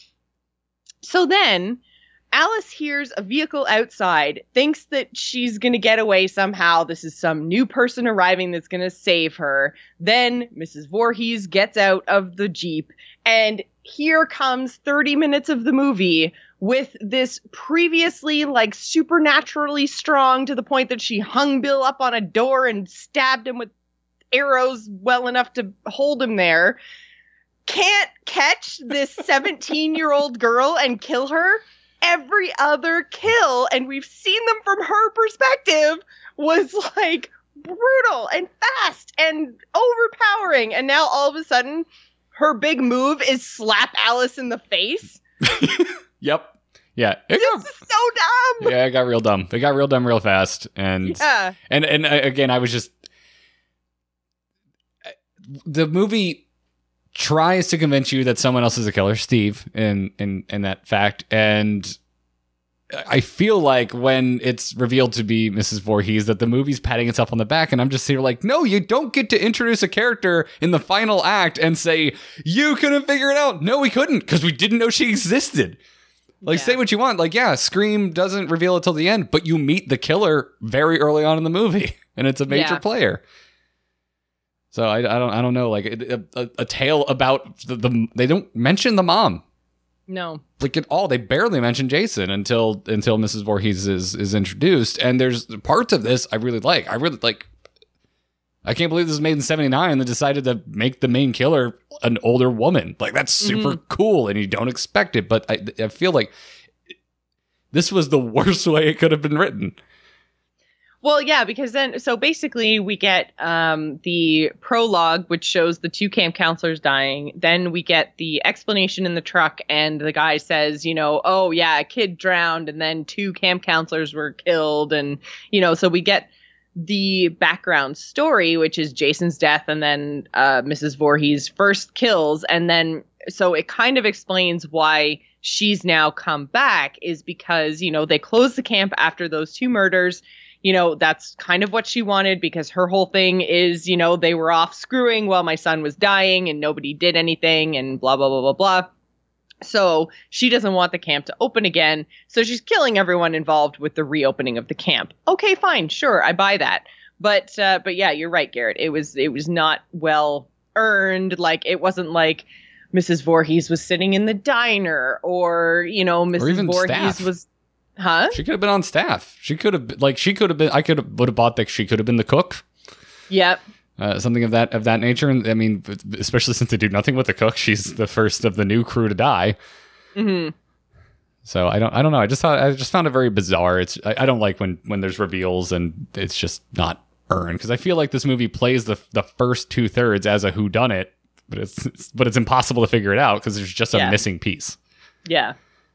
So then Alice hears a vehicle outside, thinks that she's going to get away somehow. This is some new person arriving that's going to save her. Then Missus Voorhees gets out of the Jeep, and here comes thirty minutes of the movie with this previously like supernaturally strong to the point that she hung Bill up on a door and stabbed him with arrows well enough to hold him there. Can't catch this seventeen-year-old girl and kill her. Every other kill, and we've seen them from her perspective, was like brutal and fast and overpowering. And now all of a sudden, her big move is slap Alice in the face. Yep. Yeah. It This got, is so dumb. yeah, it got real dumb. It got real dumb real fast. And Yeah. and and uh, again, I was just the movie tries to convince you that someone else is a killer, Steve, in in in that fact, and I feel like when it's revealed to be Missus Voorhees that the movie's patting itself on the back, and I'm just here like, no, you don't get to introduce a character in the final act and say, you couldn't figure it out. No, we couldn't, because we didn't know she existed. Like, Yeah. say what you want. Like, yeah, Scream doesn't reveal it till the end, but you meet the killer very early on in the movie. and it's a major Yeah. player. So I, I don't I don't know like a, a, a tale about the, the they don't mention the mom No. like at all. They barely mention Jason until until Missus Voorhees is is introduced, and there's parts of this I really like. I really like. I can't believe this was made in seventy-nine and they decided to make the main killer an older woman. Like that's super mm-hmm. cool, and you don't expect it. But I I feel like this was the worst way it could have been written. Well, yeah, because then, so basically we get um, the prologue, which shows the two camp counselors dying. Then we get the explanation in the truck, and the guy says, you know, oh, yeah, a kid drowned, and then two camp counselors were killed. And, you know, so we get the background story, which is Jason's death, and then uh, Missus Voorhees' first kills. And then, so it kind of explains why she's now come back, is because, you know, they closed the camp after those two murders. You know, that's kind of what she wanted, because her whole thing is, you know, they were off screwing while my son was dying and nobody did anything and blah, blah, blah, blah, blah. So she doesn't want the camp to open again. So she's killing everyone involved with the reopening of the camp. Okay, fine. Sure. I buy that. But uh, but yeah, you're right, Garrett. It was it was not well earned. Like, it wasn't like Missus Voorhees was sitting in the diner, or, you know, Missus Voorhees staff. was. Huh? She could have been on staff. She could have, like, she could have been. I could have would have bought that. She could have been the cook. Yep. Uh, something of that of that nature. And I mean, especially since they do nothing with the cook, she's the first of the new crew to die. Mm-hmm. So I don't. I don't know. I just thought. I just found it very bizarre. It's. I, I don't like when when there's reveals and it's just not earned, because I feel like this movie plays the the first two thirds as a whodunit, but it's, it's but it's impossible to figure it out because there's just a yeah. missing piece. Yeah.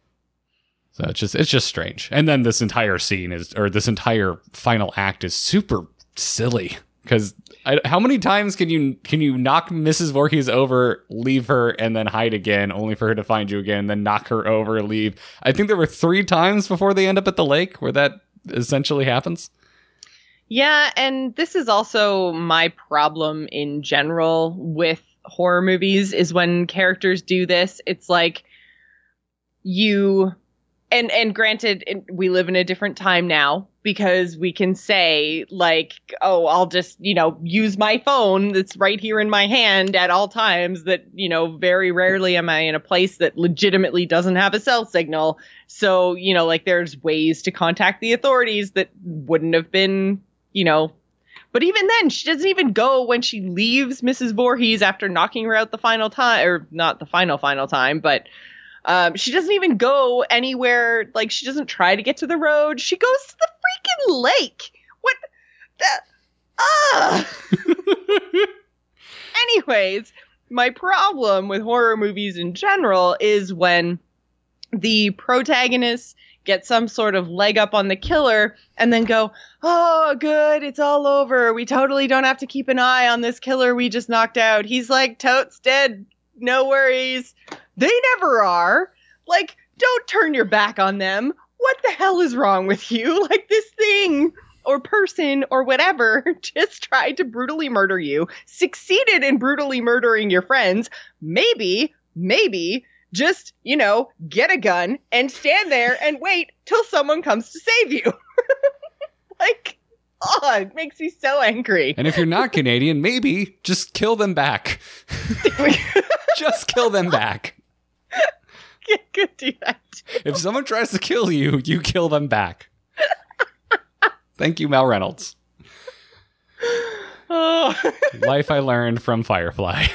So it's just it's just strange. And then this entire scene is, or this entire final act is super silly, because how many times can you can you knock Missus Voorhees over, leave her, and then hide again, only for her to find you again, then knock her over, leave? I think there were three times before they end up at the lake where that essentially happens. Yeah, and this is also my problem in general with horror movies, is when characters do this. It's like you... And and granted, we live in a different time now, because we can say, like, oh, I'll just, you know, use my phone that's right here in my hand at all times, that, you know, very rarely am I in a place that legitimately doesn't have a cell signal. So, you know, like, there's ways to contact the authorities that wouldn't have been, you know. But even then, she doesn't even go when she leaves Missus Voorhees after knocking her out the final time, or not the final, final time, but... Um, she doesn't even go anywhere. Like, she doesn't try to get to the road. She goes to the freaking lake. What the? Ah! Anyways, my problem with horror movies in general is when the protagonist get some sort of leg up on the killer and then go, oh, good, it's all over. We totally don't have to keep an eye on this killer we just knocked out. He's like totes dead. No worries. They never are. Like, don't turn your back on them. What the hell is wrong with you? Like, this thing or person or whatever just tried to brutally murder you, succeeded in brutally murdering your friends. Maybe, maybe just, you know, get a gun and stand there and wait till someone comes to save you. Like, oh, it makes me so angry. And if you're not Canadian, maybe just kill them back. Just kill them back. You could do that too. If someone tries to kill you, you kill them back. Thank you, Mal Reynolds. Oh. Life I learned from Firefly.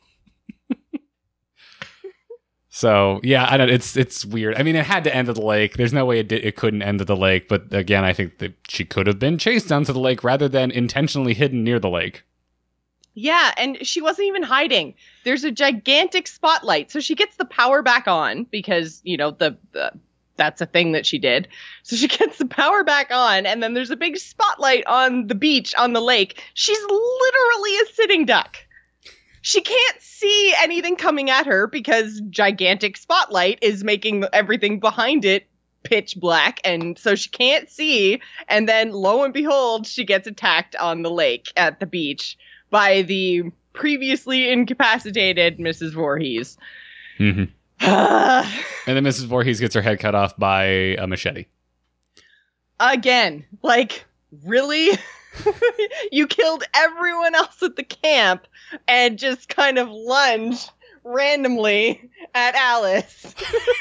So yeah, I don't. It's it's weird. I mean, it had to end at the lake. There's no way it did, it couldn't end at the lake. But again, I think that she could have been chased down to the lake rather than intentionally hidden near the lake. Yeah, and she wasn't even hiding. There's a gigantic spotlight, so she gets the power back on because, you know, the, the that's a thing that she did. So she gets the power back on, and then there's a big spotlight on the beach, on the lake. She's literally a sitting duck. She can't see anything coming at her because gigantic spotlight is making everything behind it pitch black, and so she can't see. And then, lo and behold, she gets attacked on the lake at the beach by the previously incapacitated Missus Voorhees. Mm-hmm. And then Missus Voorhees gets her head cut off by a machete. Again, like, really? You killed everyone else at the camp and just kind of lunged randomly at Alice.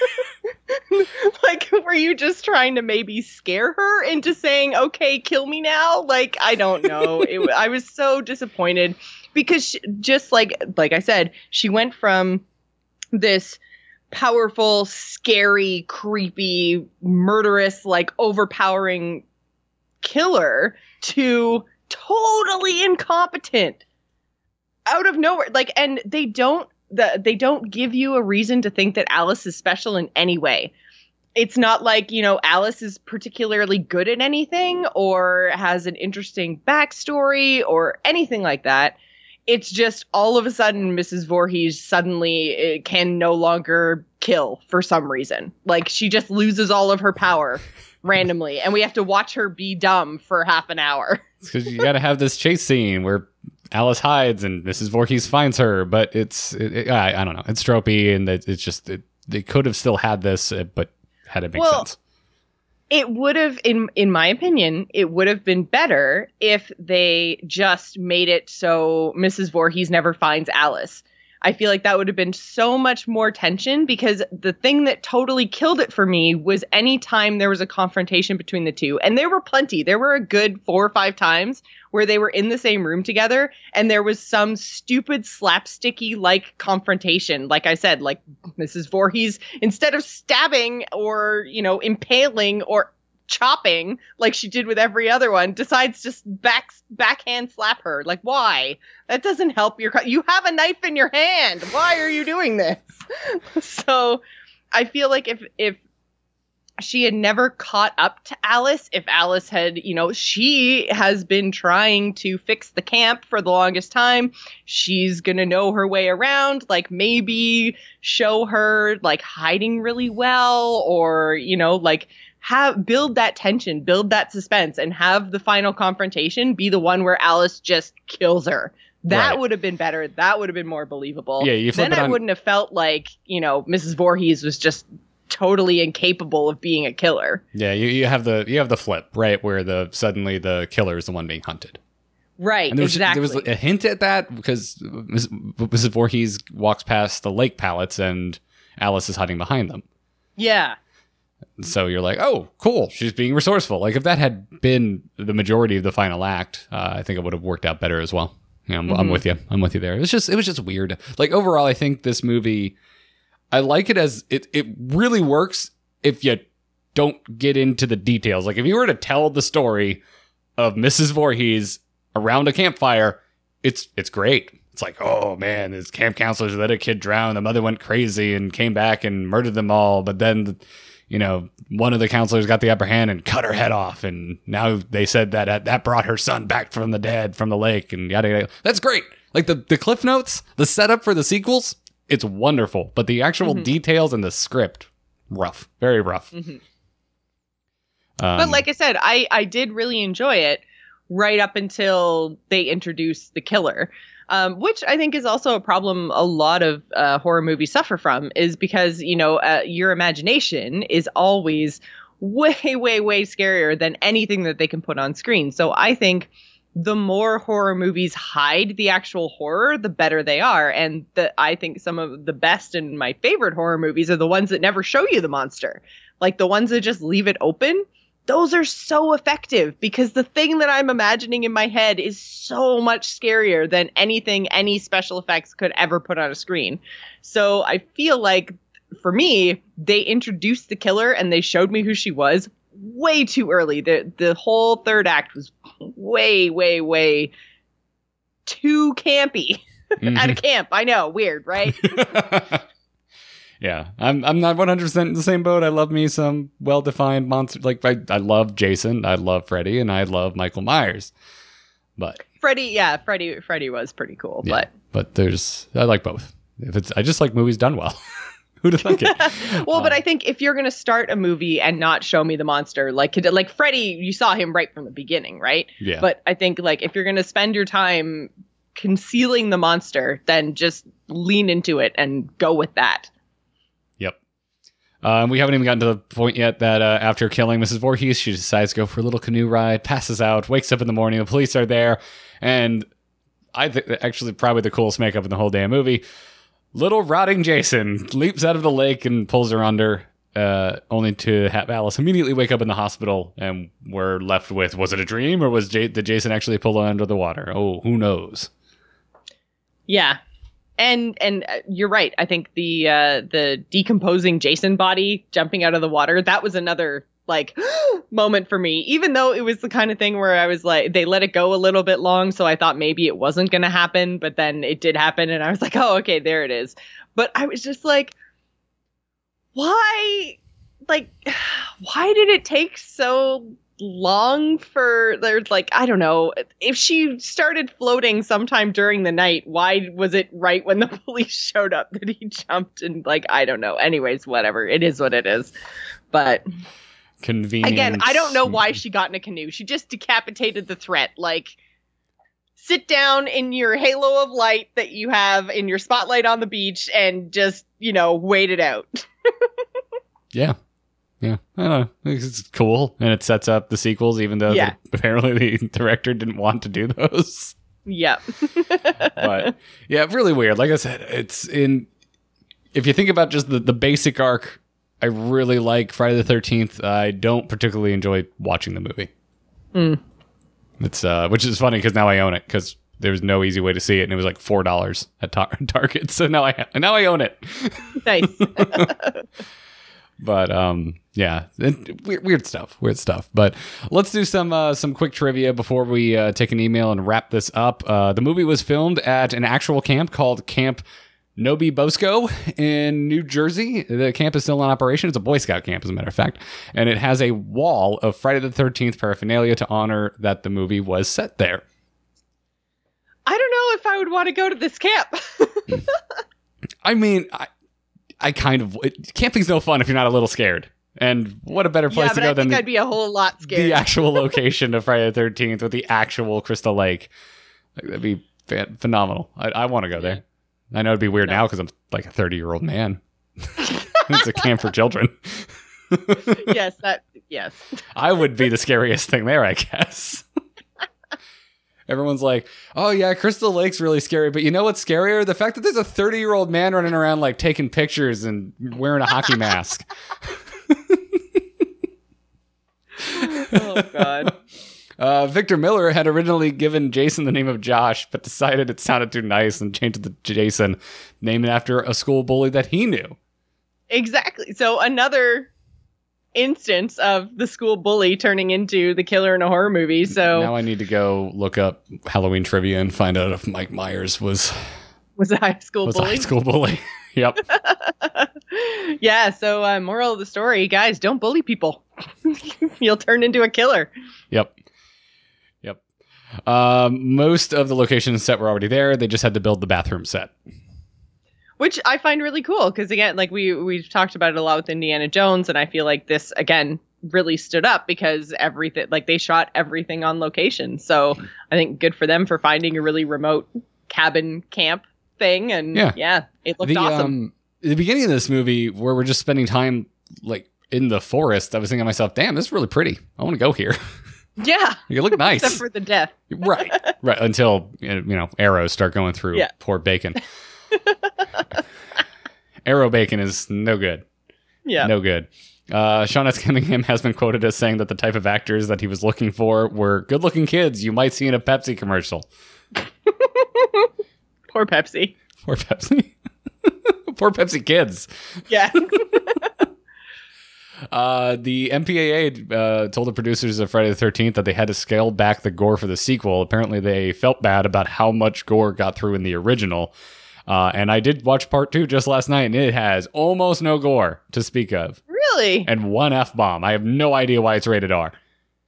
Like, were you just trying to maybe scare her into saying, okay, kill me now? Like, I don't know. It, I was so disappointed because she, just like, like I said, she went from this powerful, scary, creepy, murderous, like overpowering killer to totally incompetent out of nowhere. Like, and they don't the they don't give you a reason to think that Alice is special in any way. It's not like, you know, Alice is particularly good at anything or has an interesting backstory or anything like that. It's just all of a sudden Missus Voorhees suddenly can no longer kill for some reason. Like, she just loses all of her power randomly, and we have to watch her be dumb for half an hour. Because you got to have this chase scene where Alice hides and Missus Voorhees finds her, but it's it, it, I, I don't know, it's tropey, and it, it's just it, they could have still had this, but had it make well, sense. It would have, in in my opinion, it would have been better if they just made it so Missus Voorhees never finds Alice. I feel like that would have been so much more tension, because the thing that totally killed it for me was any time there was a confrontation between the two. And there were plenty. There were a good four or five times where they were in the same room together and there was some stupid slapsticky like confrontation. Like I said, like Missus Voorhees, instead of stabbing or, you know, impaling or chopping like she did with every other one, decides just back backhand slap her. Like, why? That doesn't help your co- you have a knife in your hand. Why are you doing this? So I feel like if if she had never caught up to Alice, if Alice had, you know, she has been trying to fix the camp for the longest time, she's gonna know her way around. Like, maybe show her like hiding really well, or, you know, like have build that tension, build that suspense, and have the final confrontation be the one where Alice just kills her. That right. would have been better. That would have been more believable. Yeah, you flip then it I on... wouldn't have felt like, you know, Missus Voorhees was just totally incapable of being a killer. Yeah, you, you have the you have the flip, right, where the suddenly the killer is the one being hunted. Right, and there was, exactly. There was a hint at that because Missus Voorhees walks past the lake pallets and Alice is hiding behind them. Yeah. So you're like, oh, cool. She's being resourceful. Like, if that had been the majority of the final act, uh, I think it would have worked out better as well. Yeah, I'm, mm-hmm. I'm with you. I'm with you there. It was just, it was just weird. Like, overall, I think this movie, I like it as it. It really works if you don't get into the details. Like, if you were to tell the story of Missus Voorhees around a campfire, it's it's great. It's like, oh man, this camp counselors let a kid drown. The mother went crazy and came back and murdered them all. But then, you know, one of the counselors got the upper hand and cut her head off. And now they said that that brought her son back from the dead, from the lake, and yada, yada. That's great. Like, the, the cliff notes, the setup for the sequels, it's wonderful. But the actual mm-hmm. details in the script, rough. Very rough. Mm-hmm. Um, but like I said, I, I did really enjoy it right up until they introduced the killer. Um, which I think is also a problem a lot of uh, horror movies suffer from, is because, you know, uh, your imagination is always way, way, way scarier than anything that they can put on screen. So I think the more horror movies hide the actual horror, the better they are. And the, I think some of the best and my favorite horror movies are the ones that never show you the monster. Like, the ones that just leave it open. Those are so effective, because the thing that I'm imagining in my head is so much scarier than anything any special effects could ever put on a screen. So I feel like, for me, they introduced the killer and they showed me who she was way too early. The the whole third act was way, way, way too campy. Mm-hmm. At a camp. I know, weird, right? Yeah, I'm I'm not one hundred percent in the same boat. I love me some well-defined monster. Like, I, I love Jason, I love Freddy, and I love Michael Myers. But Freddy, yeah, Freddy Freddy was pretty cool. Yeah, but but there's I like both. If it's I just like movies done well. Who'd have thunk it? Well, um, but I think if you're gonna start a movie and not show me the monster, like like Freddy, you saw him right from the beginning, right? Yeah. But I think, like, if you're gonna spend your time concealing the monster, then just lean into it and go with that. Yep. Um, we haven't even gotten to the point yet that uh, after killing Missus Voorhees, she decides to go for a little canoe ride, passes out, wakes up in the morning, the police are there, and I think actually probably the coolest makeup in the whole damn movie. Little rotting Jason leaps out of the lake and pulls her under, uh, only to have Alice immediately wake up in the hospital, and we're left with, was it a dream, or was J- did Jason actually pull her under the water? Oh, who knows? Yeah. And and uh, you're right. I think the uh, the decomposing Jason body jumping out of the water, that was another like moment for me, even though it was the kind of thing where I was like, they let it go a little bit long. So I thought maybe it wasn't going to happen, but then it did happen. And I was like, oh, OK, there it is. But I was just like, why? Like, why did it take so long for there's like, I don't know, if she started floating sometime during the night, why was it right when the police showed up that he jumped? And like, I don't know. Anyways, whatever. It is what it is. But convenient. Again, I don't know why she got in a canoe. She just decapitated the threat. Like, sit down in your halo of light that you have in your spotlight on the beach and just, you know, wait it out. Yeah. Yeah, I don't know. It's cool, and it sets up the sequels, even though yeah. the, apparently the director didn't want to do those. Yep. But, yeah, really weird. Like I said, it's in... If you think about just the, the basic arc, I really like Friday the thirteenth. I don't particularly enjoy watching the movie. Mm. It's uh, which is funny, because now I own it, because there was no easy way to see it, and it was like four dollars at tar- Target, so now I, now I own it. Nice. But um, yeah, it, weird, weird stuff, weird stuff. But let's do some uh, some quick trivia before we uh, take an email and wrap this up. Uh, the movie was filmed at an actual camp called Camp Nobi Bosco in New Jersey. The camp is still in operation. It's a Boy Scout camp, as a matter of fact, and it has a wall of Friday the thirteenth paraphernalia to honor that the movie was set there. I don't know if I would want to go to this camp. I mean, I. I kind of it, camping's no fun if you're not a little scared. And what a better place yeah, to but go I than think the, I'd be a whole lot scared. the actual location of Friday the thirteenth with the actual Crystal Lake. Like, that'd be ph- phenomenal. I, I want to go there. I know it'd be weird no. now because I'm like a thirty year old man. It's a camp for children. yes, that yes. I would be the scariest thing there, I guess. Everyone's like, oh, yeah, Crystal Lake's really scary. But you know what's scarier? The fact that there's a thirty-year-old man running around, like, taking pictures and wearing a hockey mask. Oh, God. Uh, Victor Miller had originally given Jason the name of Josh, but decided it sounded too nice and changed it to Jason, named after a school bully that he knew. Exactly. So another instance of the school bully turning into the killer in a horror movie. So now I need to go look up Halloween trivia and find out if Mike Myers was was a high school was bully. a high school bully. Yep. Yeah. So uh, moral of the story, guys, don't bully people. You'll turn into a killer. Yep. Yep. Um, most of the locations set were already there. They just had to build the bathroom set. Which I find really cool because, again, like we, we've talked about it a lot with Indiana Jones, and I feel like this, again, really stood up because everything, like they shot everything on location. So I think good for them for finding a really remote cabin camp thing. And yeah, yeah it looked the, awesome. Um, the beginning of this movie where we're just spending time like in the forest, I was thinking to myself, damn, this is really pretty. I want to go here. Yeah. You look nice. Except for the death. Right. Right. Until, you know, arrows start going through yeah. poor bacon. Arrow bacon is no good. Yeah. No good. Uh, Sean S. Cunningham has been quoted as saying that the type of actors that he was looking for were good-looking kids you might see in a Pepsi commercial. Poor Pepsi. Poor Pepsi. Poor Pepsi kids. Yeah. uh, the M P A A uh, told the producers of Friday the thirteenth that they had to scale back the gore for the sequel. Apparently, they felt bad about how much gore got through in the original. Uh, and I did watch part two just last night, and it has almost no gore to speak of. Really? And one F-bomb. I have no idea why it's rated R.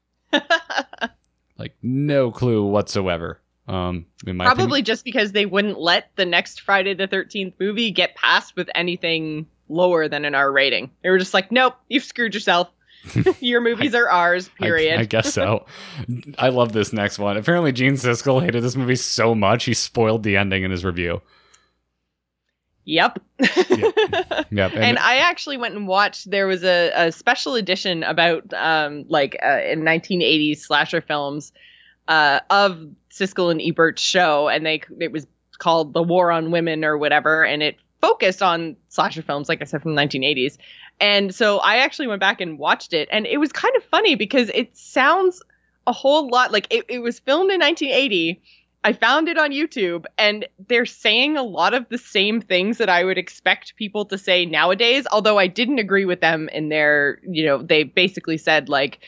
Like, no clue whatsoever. Um, in my Probably opinion. just because they wouldn't let the next Friday the thirteenth movie get passed with anything lower than an R rating. They were just like, nope, you've screwed yourself. Your movies I, are ours, period. I, I guess so. I love this next one. Apparently, Gene Siskel hated this movie so much, he spoiled the ending in his review. Yep. Yep. Yep. And, and I actually went and watched, there was a, a special edition about um, like uh, in nineteen eighties slasher films uh, of Siskel and Ebert's show. And they it was called The War on Women or whatever. And it focused on slasher films, like I said, from the nineteen eighties. And so I actually went back and watched it. And it was kind of funny because it sounds a whole lot like it, it was filmed in nineteen eighty. I found it on YouTube, and they're saying a lot of the same things that I would expect people to say nowadays, although I didn't agree with them in their, you know, they basically said, like,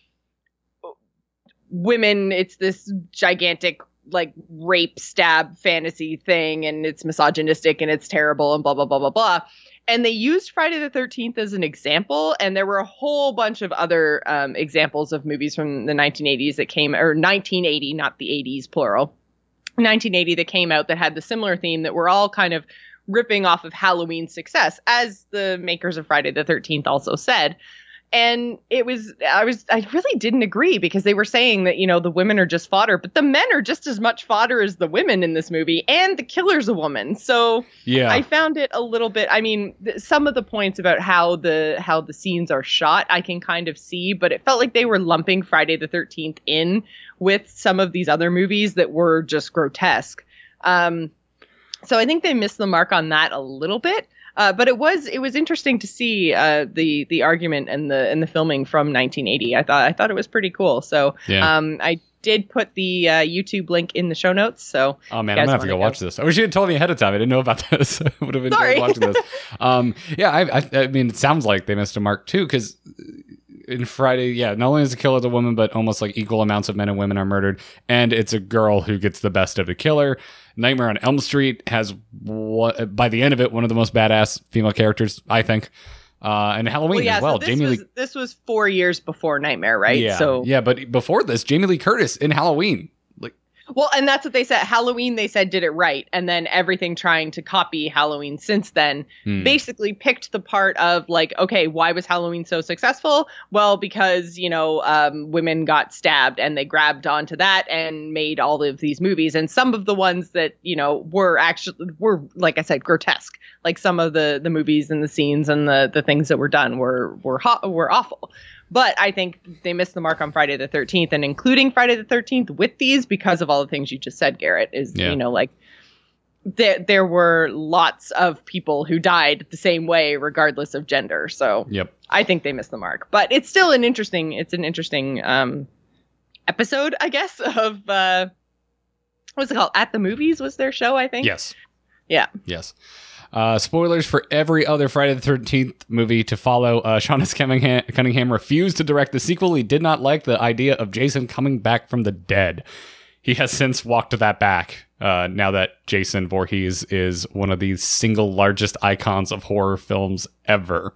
women, it's this gigantic, like, rape, stab fantasy thing, and it's misogynistic, and it's terrible, and blah, blah, blah, blah, blah. And they used Friday the thirteenth as an example, and there were a whole bunch of other um, examples of movies from the nineteen eighties that came, or nineteen eighty, not the eighties, plural. nineteen eighty that came out that had the similar theme, that were all kind of ripping off of Halloween's success, as the makers of Friday the thirteenth also said. And it was, I was, I really didn't agree, because they were saying that, you know, the women are just fodder, but the men are just as much fodder as the women in this movie, and the killer's a woman. So yeah, I found it a little bit, I mean, th- some of the points about how the, how the scenes are shot, I can kind of see, but it felt like they were lumping Friday the thirteenth in with some of these other movies that were just grotesque. Um, so I think they missed the mark on that a little bit. Uh, but it was it was interesting to see uh, the the argument and the and the filming from nineteen eighty. I thought I thought it was pretty cool. So yeah. um, I did put the uh, YouTube link in the show notes. So oh man, I'm gonna have to go, go watch this. I wish you had told me ahead of time. I didn't know about this. I would have enjoyed Sorry. watching this. Um, yeah, I, I I mean, it sounds like they missed a mark too, because in Friday, yeah, not only is the killer the woman, but almost like equal amounts of men and women are murdered, and it's a girl who gets the best of the killer. Nightmare on Elm Street has, what, by the end of it, one of the most badass female characters, I think. Uh, and Halloween well, yeah, as well. So this Jamie was, Lee. This was four years before Nightmare, right? Yeah, so yeah, but before this, Jamie Lee Curtis in Halloween. Like, well, and that's what they said. Halloween, they said, did it right, and then everything trying to copy Halloween since then hmm. basically picked the part of, like, okay, why was Halloween so successful? Well, because, you know, um, women got stabbed, and they grabbed onto that and made all of these movies. And some of the ones that, you know, were actually were, like I said, grotesque. Like some of the the movies and the scenes and the the things that were done were were ho- were awful. But I think they missed the mark on Friday the thirteenth, and including Friday the thirteenth with these, because of all the things you just said, Garrett, is, yeah. you know, like there there were lots of people who died the same way, regardless of gender. So yep. I think they missed the mark. But it's still an interesting, it's an interesting um, episode, I guess, of, uh, what's it called? At the Movies was their show, I think. Yes. Yeah. Yes. Uh, spoilers for every other Friday the thirteenth movie to follow. Uh, Sean S. Cunningham, Cunningham refused to direct the sequel. He did not like the idea of Jason coming back from the dead. He has since walked that back, uh, now that Jason Voorhees is one of the single largest icons of horror films ever.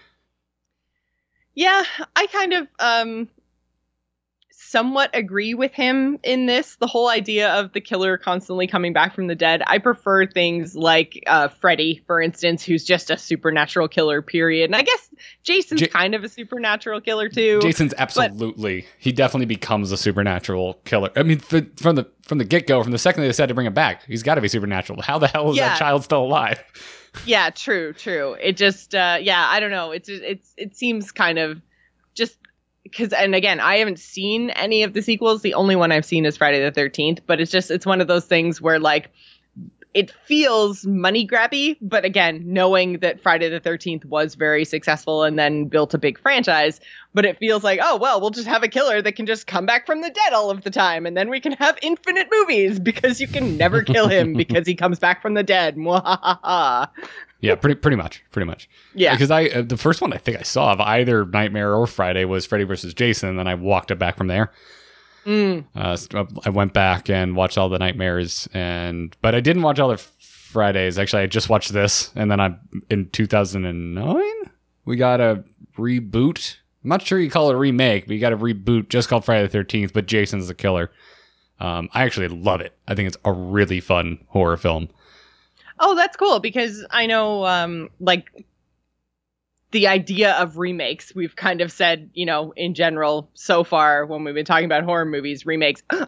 Yeah, I kind of um, somewhat agree with him in this. The whole idea of the killer constantly coming back from the dead. I prefer things like uh, Freddy, for instance, who's just a supernatural killer, period. And I guess Jason's J- kind of a supernatural killer, too. Jason's absolutely. But, he definitely becomes a supernatural killer. I mean, f- from the from the get-go, from the second they decided to bring him back, he's got to be supernatural. How the hell is yeah. that child still alive? Yeah, true, true. It just, uh, yeah, I don't know. It's it's it seems kind of just because, and again, I haven't seen any of the sequels. The only one I've seen is Friday the thirteenth. But it's just, it's one of those things where, like, it feels money grabby. But again, knowing that Friday the thirteenth was very successful and then built a big franchise, but it feels like, oh, well, we'll just have a killer that can just come back from the dead all of the time. And then we can have infinite movies because you can never kill him because he comes back from the dead. Yeah, pretty pretty much, pretty much. Yeah, because I uh, the first one I think I saw of either Nightmare or Friday was Freddy versus Jason, and then I walked it back from there. Mm. Uh, so I went back and watched all the Nightmares, and but I didn't watch all the Fridays. Actually, I just watched this, and then I in two thousand nine we got a reboot. I'm not sure you call it a remake, but you got a reboot just called Friday the thirteenth, but Jason's the killer. Um, I actually love it. I think it's a really fun horror film. Oh, that's cool, because I know, um, like, the idea of remakes, we've kind of said, you know, in general, so far, when we've been talking about horror movies, remakes,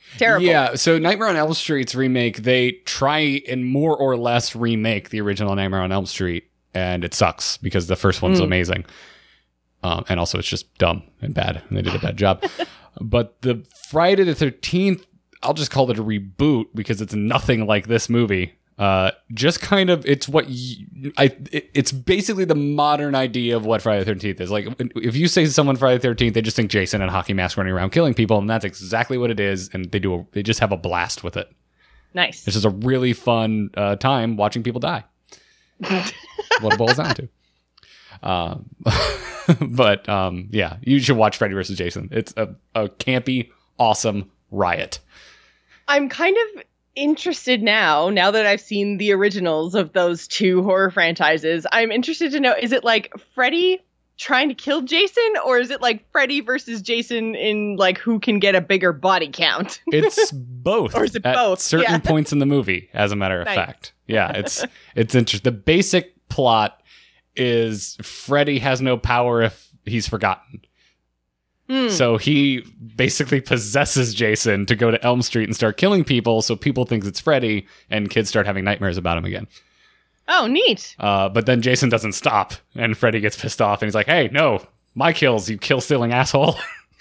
Terrible. Yeah, so Nightmare on Elm Street's remake, they try and more or less remake the original Nightmare on Elm Street, and it sucks because the first one's mm. amazing. Um, and also it's just dumb and bad, and they did a bad job. But the Friday the thirteenth, I'll just call it a reboot because it's nothing like this movie. Uh, just kind of, it's what you, I, it, it's basically the modern idea of what Friday the thirteenth is. Like, if you say to someone Friday the thirteenth, they just think Jason in a hockey mask running around killing people, and that's exactly what it is. And they do, a, they just have a blast with it. Nice. It's just a really fun uh, time watching people die. What it boils down to. Um, but um, yeah, you should watch Freddy versus Jason. It's a, a campy, awesome riot. I'm kind of interested now, now that I've seen the originals of those two horror franchises. I'm interested to know, is it like Freddy trying to kill Jason, or is it like Freddy versus Jason in like who can get a bigger body count? It's both. Or is it at both? Certain Yeah. points in the movie, as a matter of Nice. fact. Yeah, it's it's interesting. The basic plot is Freddy has no power if he's forgotten. Hmm. So he basically possesses Jason to go to Elm Street and start killing people, so people think it's Freddy, and kids start having nightmares about him again. Oh, neat. Uh, but then Jason doesn't stop, and Freddy gets pissed off, and he's like, hey, no, my kills, you kill-stealing asshole.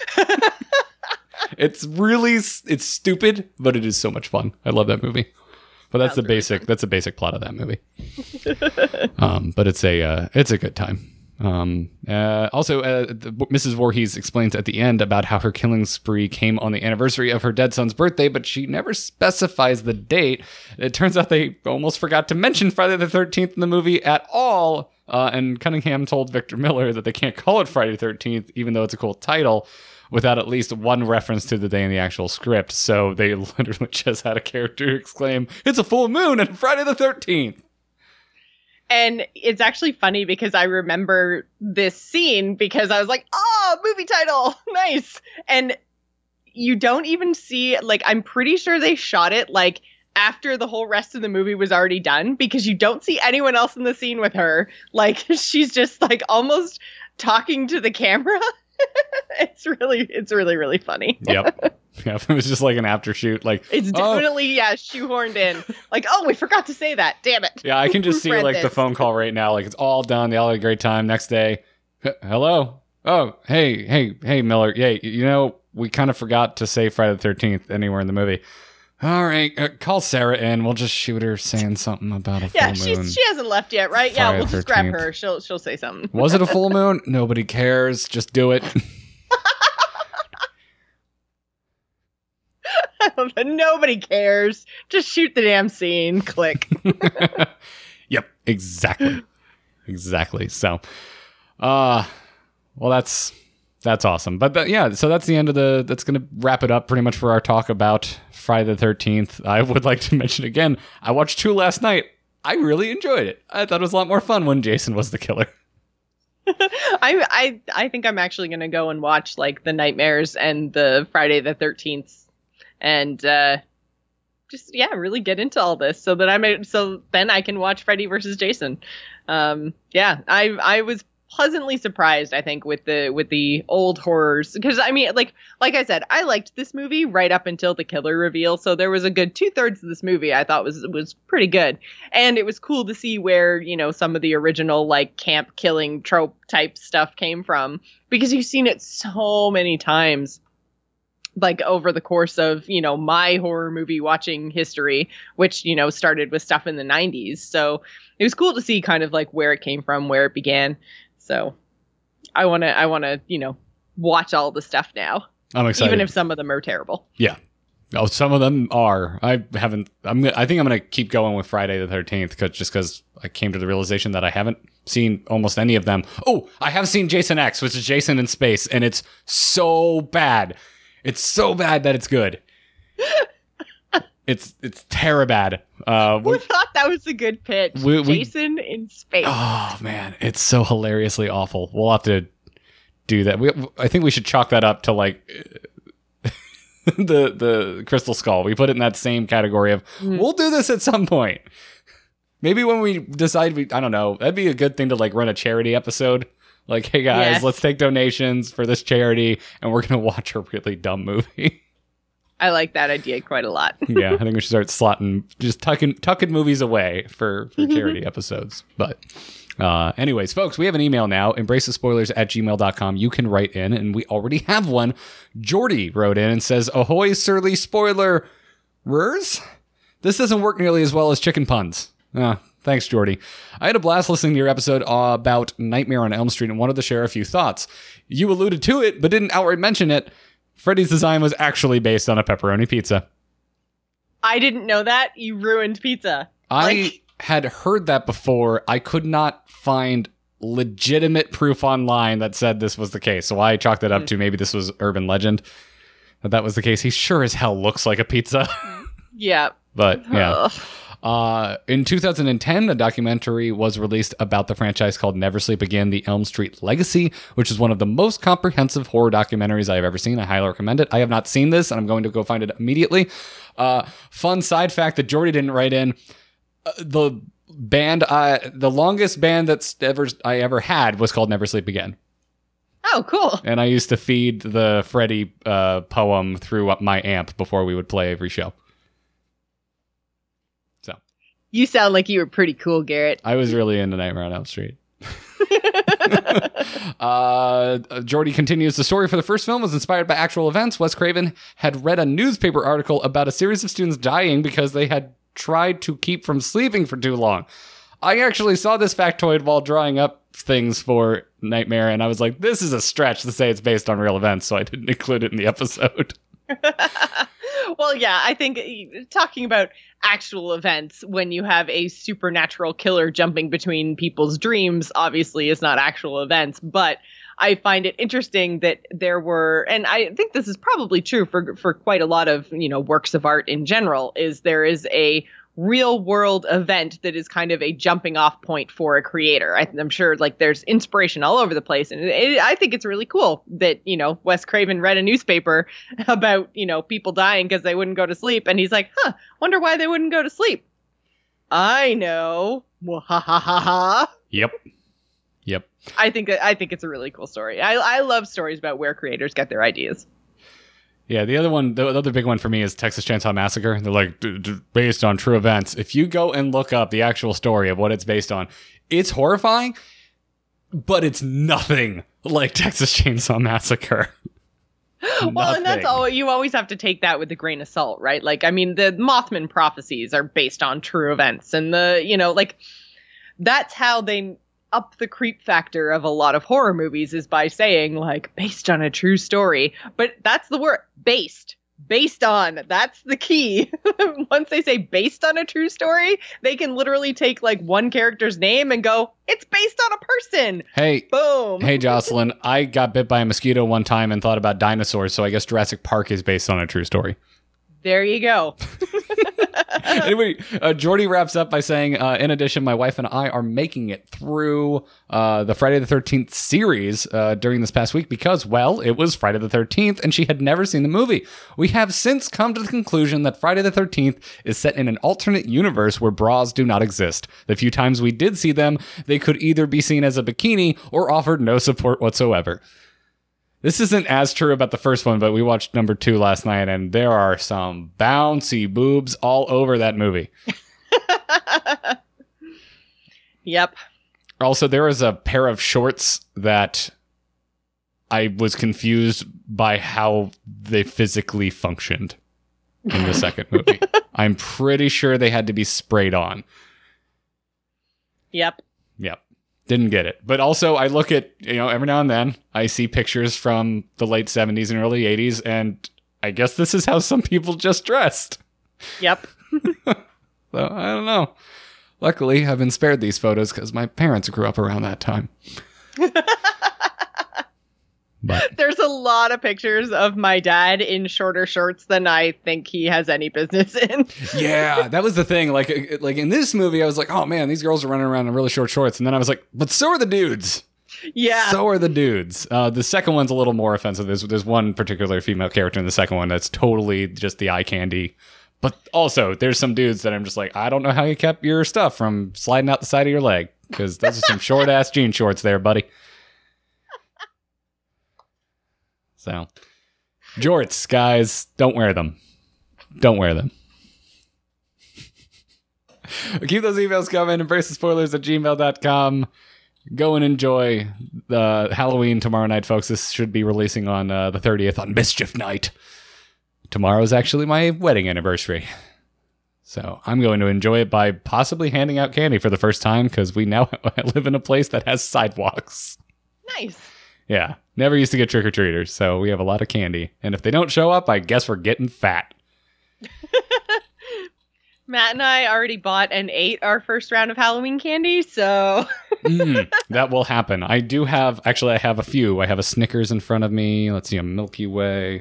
It's really, it's stupid, but it is so much fun. I love that movie. But that's Sounds the really basic, that's the basic plot of that movie. um, but it's a, uh, it's a good time. Um, uh, also, uh, the, Missus Voorhees explains at the end about how her killing spree came on the anniversary of her dead son's birthday, but she never specifies the date. It turns out they almost forgot to mention Friday the thirteenth in the movie at all. Uh, and Cunningham told Victor Miller that they can't call it Friday the thirteenth, even though it's a cool title, without at least one reference to the day in the actual script. So they literally just had a character exclaim, "It's a full moon and Friday the thirteenth." And it's actually funny because I remember this scene because I was like, oh, movie title. Nice. And you don't even see, like, I'm pretty sure they shot it like after the whole rest of the movie was already done, because you don't see anyone else in the scene with her. Like, she's just like almost talking to the camera. It's really, it's really, really funny. Yep. Yeah, it was just like an after shoot. Like, It's oh. definitely, yeah, shoehorned in. Like, oh, we forgot to say that. Damn it. Yeah, I can just see Read like the this. phone call right now. Like, it's all done. They all had a great time. Next day, "H- hello. Oh, hey, hey, hey, Miller. Yeah, you know, we kind of forgot to say Friday the thirteenth anywhere in the movie. All right, uh, call Sarah in. We'll just shoot her saying something about a full Yeah, moon. she's, she hasn't left yet, right? Yeah, Friday we'll the just grab thirteenth. her. She'll she'll say something. Was it a full moon? Nobody cares. Just do it. Nobody cares. Just shoot the damn scene. Click. Yep, exactly. Exactly. So, uh, well, that's that's awesome. But th- yeah, so that's the end of the, that's going to wrap it up pretty much for our talk about Friday the thirteenth. I would like to mention again, I watched two last night. I really enjoyed it. I thought it was a lot more fun when Jason was the killer. I I I think I'm actually gonna go and watch like the Nightmares and the Friday the thirteenth, and uh, just yeah, really get into all this so that I'm so then I can watch Freddy versus Jason. Um, yeah, I I was pleasantly surprised, I think, with the with the old horrors, because I mean, like like I said, I liked this movie right up until the killer reveal. So there was a good two thirds of this movie I thought was was pretty good, and it was cool to see where, you know, some of the original like camp killing trope type stuff came from, because you've seen it so many times, like over the course of, you know, my horror movie watching history, which, you know, started with stuff in the nineties. So it was cool to see kind of like where it came from, where it began. So I want to, I want to, you know, watch all the stuff now, I'm excited. even if some of them are terrible. Yeah. Oh, some of them are. I haven't. I'm. gonna- I think I'm gonna keep going with Friday the thirteenth, cause, just because I came to the realization that I haven't seen almost any of them. Oh, I have seen Jason X, which is Jason in space, and it's so bad. It's so bad that it's good. It's it's terrible bad. Uh, Who thought that was a good pitch? We- we- Jason in space. oh man, it's so hilariously awful. We'll have to do that. We, I think we should chalk that up to like the the Crystal Skull. We put it in that same category of Mm. we'll do this at some point. Maybe when we decide we, I don't know, that'd be a good thing to like run a charity episode. Like, hey guys, Yes. let's take donations for this charity, and we're gonna watch a really dumb movie. I like that idea quite a lot. Yeah, I think we should start slotting, just tucking, tucking movies away for, for charity episodes. But uh, anyways, folks, we have an email now, embracespoilers at gmail dot com. You can write in, and we already have one. Jordy wrote in and says, ahoy, surly spoiler. Rers? This doesn't work nearly as well as chicken puns. Ah, thanks, Jordy. I had a blast listening to your episode about Nightmare on Elm Street and wanted to share a few thoughts. You alluded to it, but didn't outright mention it. Freddy's design was actually based on a pepperoni pizza. I didn't know that. You ruined pizza. I Like- had heard that before. I could not find legitimate proof online that said this was the case, so I chalked it up to maybe this was urban legend. That that was the case. He sure as hell looks like a pizza. Yeah. But, yeah. Ugh. Uh, in two thousand ten, a documentary was released about the franchise called Never Sleep Again, The Elm Street Legacy, which is one of the most comprehensive horror documentaries I have ever seen. I highly recommend it. I have not seen this, and I'm going to go find it immediately. Uh, fun side fact that Jordy didn't write in, uh, the band, I, the longest band that's ever I ever had was called Never Sleep Again. Oh, cool. And I used to feed the Freddy uh, poem through my amp before we would play every show. You sound like you were pretty cool, Garrett. I was really into Nightmare on Elm Street. uh, Jordy continues, the story for the first film was inspired by actual events. Wes Craven had read a newspaper article about a series of students dying because they had tried to keep from sleeping for too long. I actually saw this factoid while drawing up things for Nightmare, and I was like, this is a stretch to say it's based on real events, so I didn't include it in the episode. Well, yeah, I think uh, talking about actual events when you have a supernatural killer jumping between people's dreams obviously is not actual events, but I find it interesting that there were, and I think this is probably true for for quite a lot of, you know, works of art in general, is there is a real world event that is kind of a jumping off point for a creator. I, I'm sure like there's inspiration all over the place. And it, I think it's really cool that, you know, Wes Craven read a newspaper about, you know, people dying because they wouldn't go to sleep. And he's like, huh, wonder why they wouldn't go to sleep. I know. Mwahahaha. Yep. Yep. I think that I think it's a really cool story. I, I love stories about where creators get their ideas. Yeah, the other one, the other big one for me is Texas Chainsaw Massacre. They're like, d- d- based on true events. If you go and look up the actual story of what it's based on, it's horrifying, but it's nothing like Texas Chainsaw Massacre. Well, and that's all, you always have to take that with a grain of salt, right? Like, I mean, the Mothman prophecies are based on true events, and the, you know, like, that's how they up the creep factor of a lot of horror movies, is by saying like based on a true story. But that's the word, based based on, that's the key. Once they say based on a true story, they can literally take like one character's name and go, it's based on a person. Hey, boom. Hey, Jocelyn, I got bit by a mosquito one time and thought about dinosaurs, so I guess Jurassic Park is based on a true story. There you go. Anyway, uh, Jordy wraps up by saying, uh, in addition, my wife and I are making it through uh, the Friday the thirteenth series uh, during this past week because, well, it was Friday the thirteenth and she had never seen the movie. We have since come to the conclusion that Friday the thirteenth is set in an alternate universe where bras do not exist. The few times we did see them, they could either be seen as a bikini or offered no support whatsoever. This isn't as true about the first one, but we watched number two last night, and there are some bouncy boobs all over that movie. Yep. Also, there was a pair of shorts that I was confused by how they physically functioned in the second movie. I'm pretty sure they had to be sprayed on. Yep. Yep. Didn't get it. But also, I look at, you know, every now and then, I see pictures from the late seventies and early eighties, and I guess this is how some people just dressed. Yep. So, I don't know. Luckily, I've been spared these photos because my parents grew up around that time. But there's a lot of pictures of my dad in shorter shorts than I think he has any business in. Yeah, that was the thing. Like, like in this movie, I was like, oh man, these girls are running around in really short shorts. And then I was like, but so are the dudes. Yeah. So are the dudes. Uh, the second one's a little more offensive. There's, there's one particular female character in the second one that's totally just the eye candy. But also, there's some dudes that I'm just like, I don't know how you kept your stuff from sliding out the side of your leg. Because those are some short-ass jean shorts there, buddy. So, Jorts, guys, don't wear them. Don't wear them. Keep those emails coming. Embrace the spoilers at gmail dot com. Go and enjoy the Halloween tomorrow night, folks. This should be releasing on uh, the thirtieth on Mischief Night. Tomorrow's actually my wedding anniversary. So I'm going to enjoy it by possibly handing out candy for the first time because we now live in a place that has sidewalks. Nice. Yeah. Never used to get trick-or-treaters, so we have a lot of candy. And if they don't show up, I guess we're getting fat. Matt and I already bought and ate our first round of Halloween candy, so... mm, that will happen. I do have... Actually, I have a few. I have a Snickers in front of me. Let's see, a Milky Way.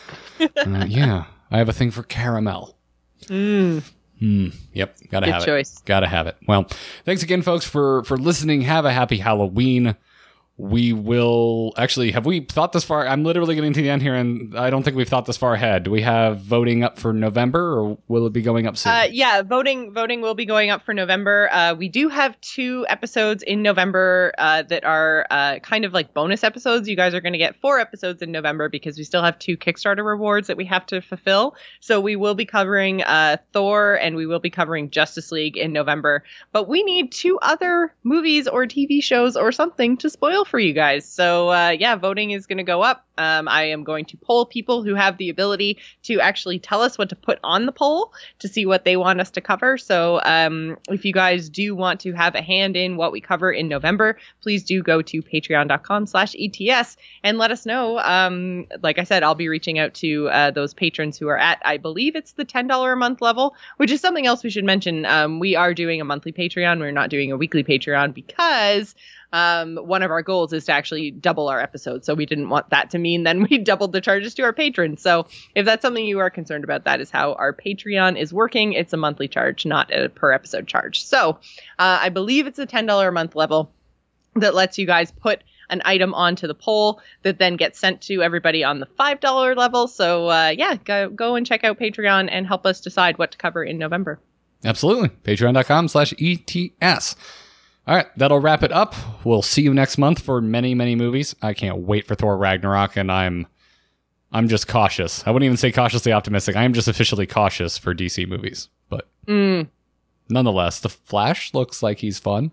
Uh, yeah. I have a thing for caramel. Mm. Mm, yep. Gotta Good have choice. it. Gotta have it. Well, thanks again, folks, for, for listening. Have a happy Halloween. We will actually, have we thought this far? I'm literally getting to the end here, and I don't think we've thought this far ahead. Do we have voting up for November, or will it be going up soon? Uh, yeah, voting voting will be going up for November. Uh, we do have two episodes in November uh, that are uh, kind of like bonus episodes. You guys are going to get four episodes in November because we still have two Kickstarter rewards that we have to fulfill. So we will be covering uh, Thor and we will be covering Justice League in November. But we need two other movies or T V shows or something to spoil for you guys. So uh, yeah, voting is going to go up. Um, I am going to poll people who have the ability to actually tell us what to put on the poll to see what they want us to cover. So um, if you guys do want to have a hand in what we cover in November, please do go to patreon.com slash ETS and let us know. Um, like I said, I'll be reaching out to uh, those patrons who are at, I believe it's the ten dollars a month level, which is something else we should mention. Um, we are doing a monthly Patreon. We're not doing a weekly Patreon because Um, one of our goals is to actually double our episodes. So we didn't want that to mean then we doubled the charges to our patrons. So if that's something you are concerned about, that is how our Patreon is working. It's a monthly charge, not a per episode charge. So uh, I believe it's a ten dollars a month level that lets you guys put an item onto the poll that then gets sent to everybody on the five dollars level. So uh, yeah, go, go and check out Patreon and help us decide what to cover in November. Absolutely. Patreon.com slash ETS. All right, that'll wrap it up. We'll see you next month for many, many movies. I can't wait for Thor Ragnarok, and I'm I'm just cautious. I wouldn't even say cautiously optimistic. I am just officially cautious for D C movies. But Mm. nonetheless, The Flash looks like he's fun.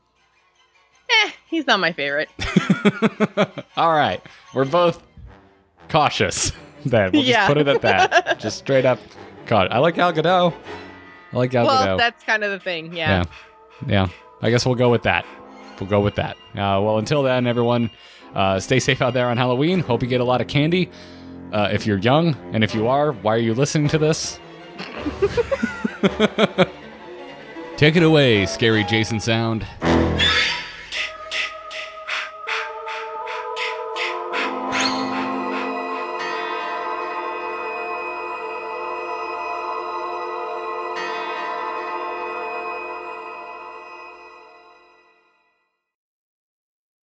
Eh, he's not my favorite. All right, we're both cautious then. We'll Yeah. just put it at that. Just straight up. God, I like Gal Gadot. I like Gal Well, Gadot. that's kind of the thing, yeah. Yeah. Yeah. I guess we'll go with that. We'll go with that. Uh, well, until then, everyone, uh, stay safe out there on Halloween. Hope you get a lot of candy. Uh, if you're young, and if you are, why are you listening to this? Take it away, scary Jason sound.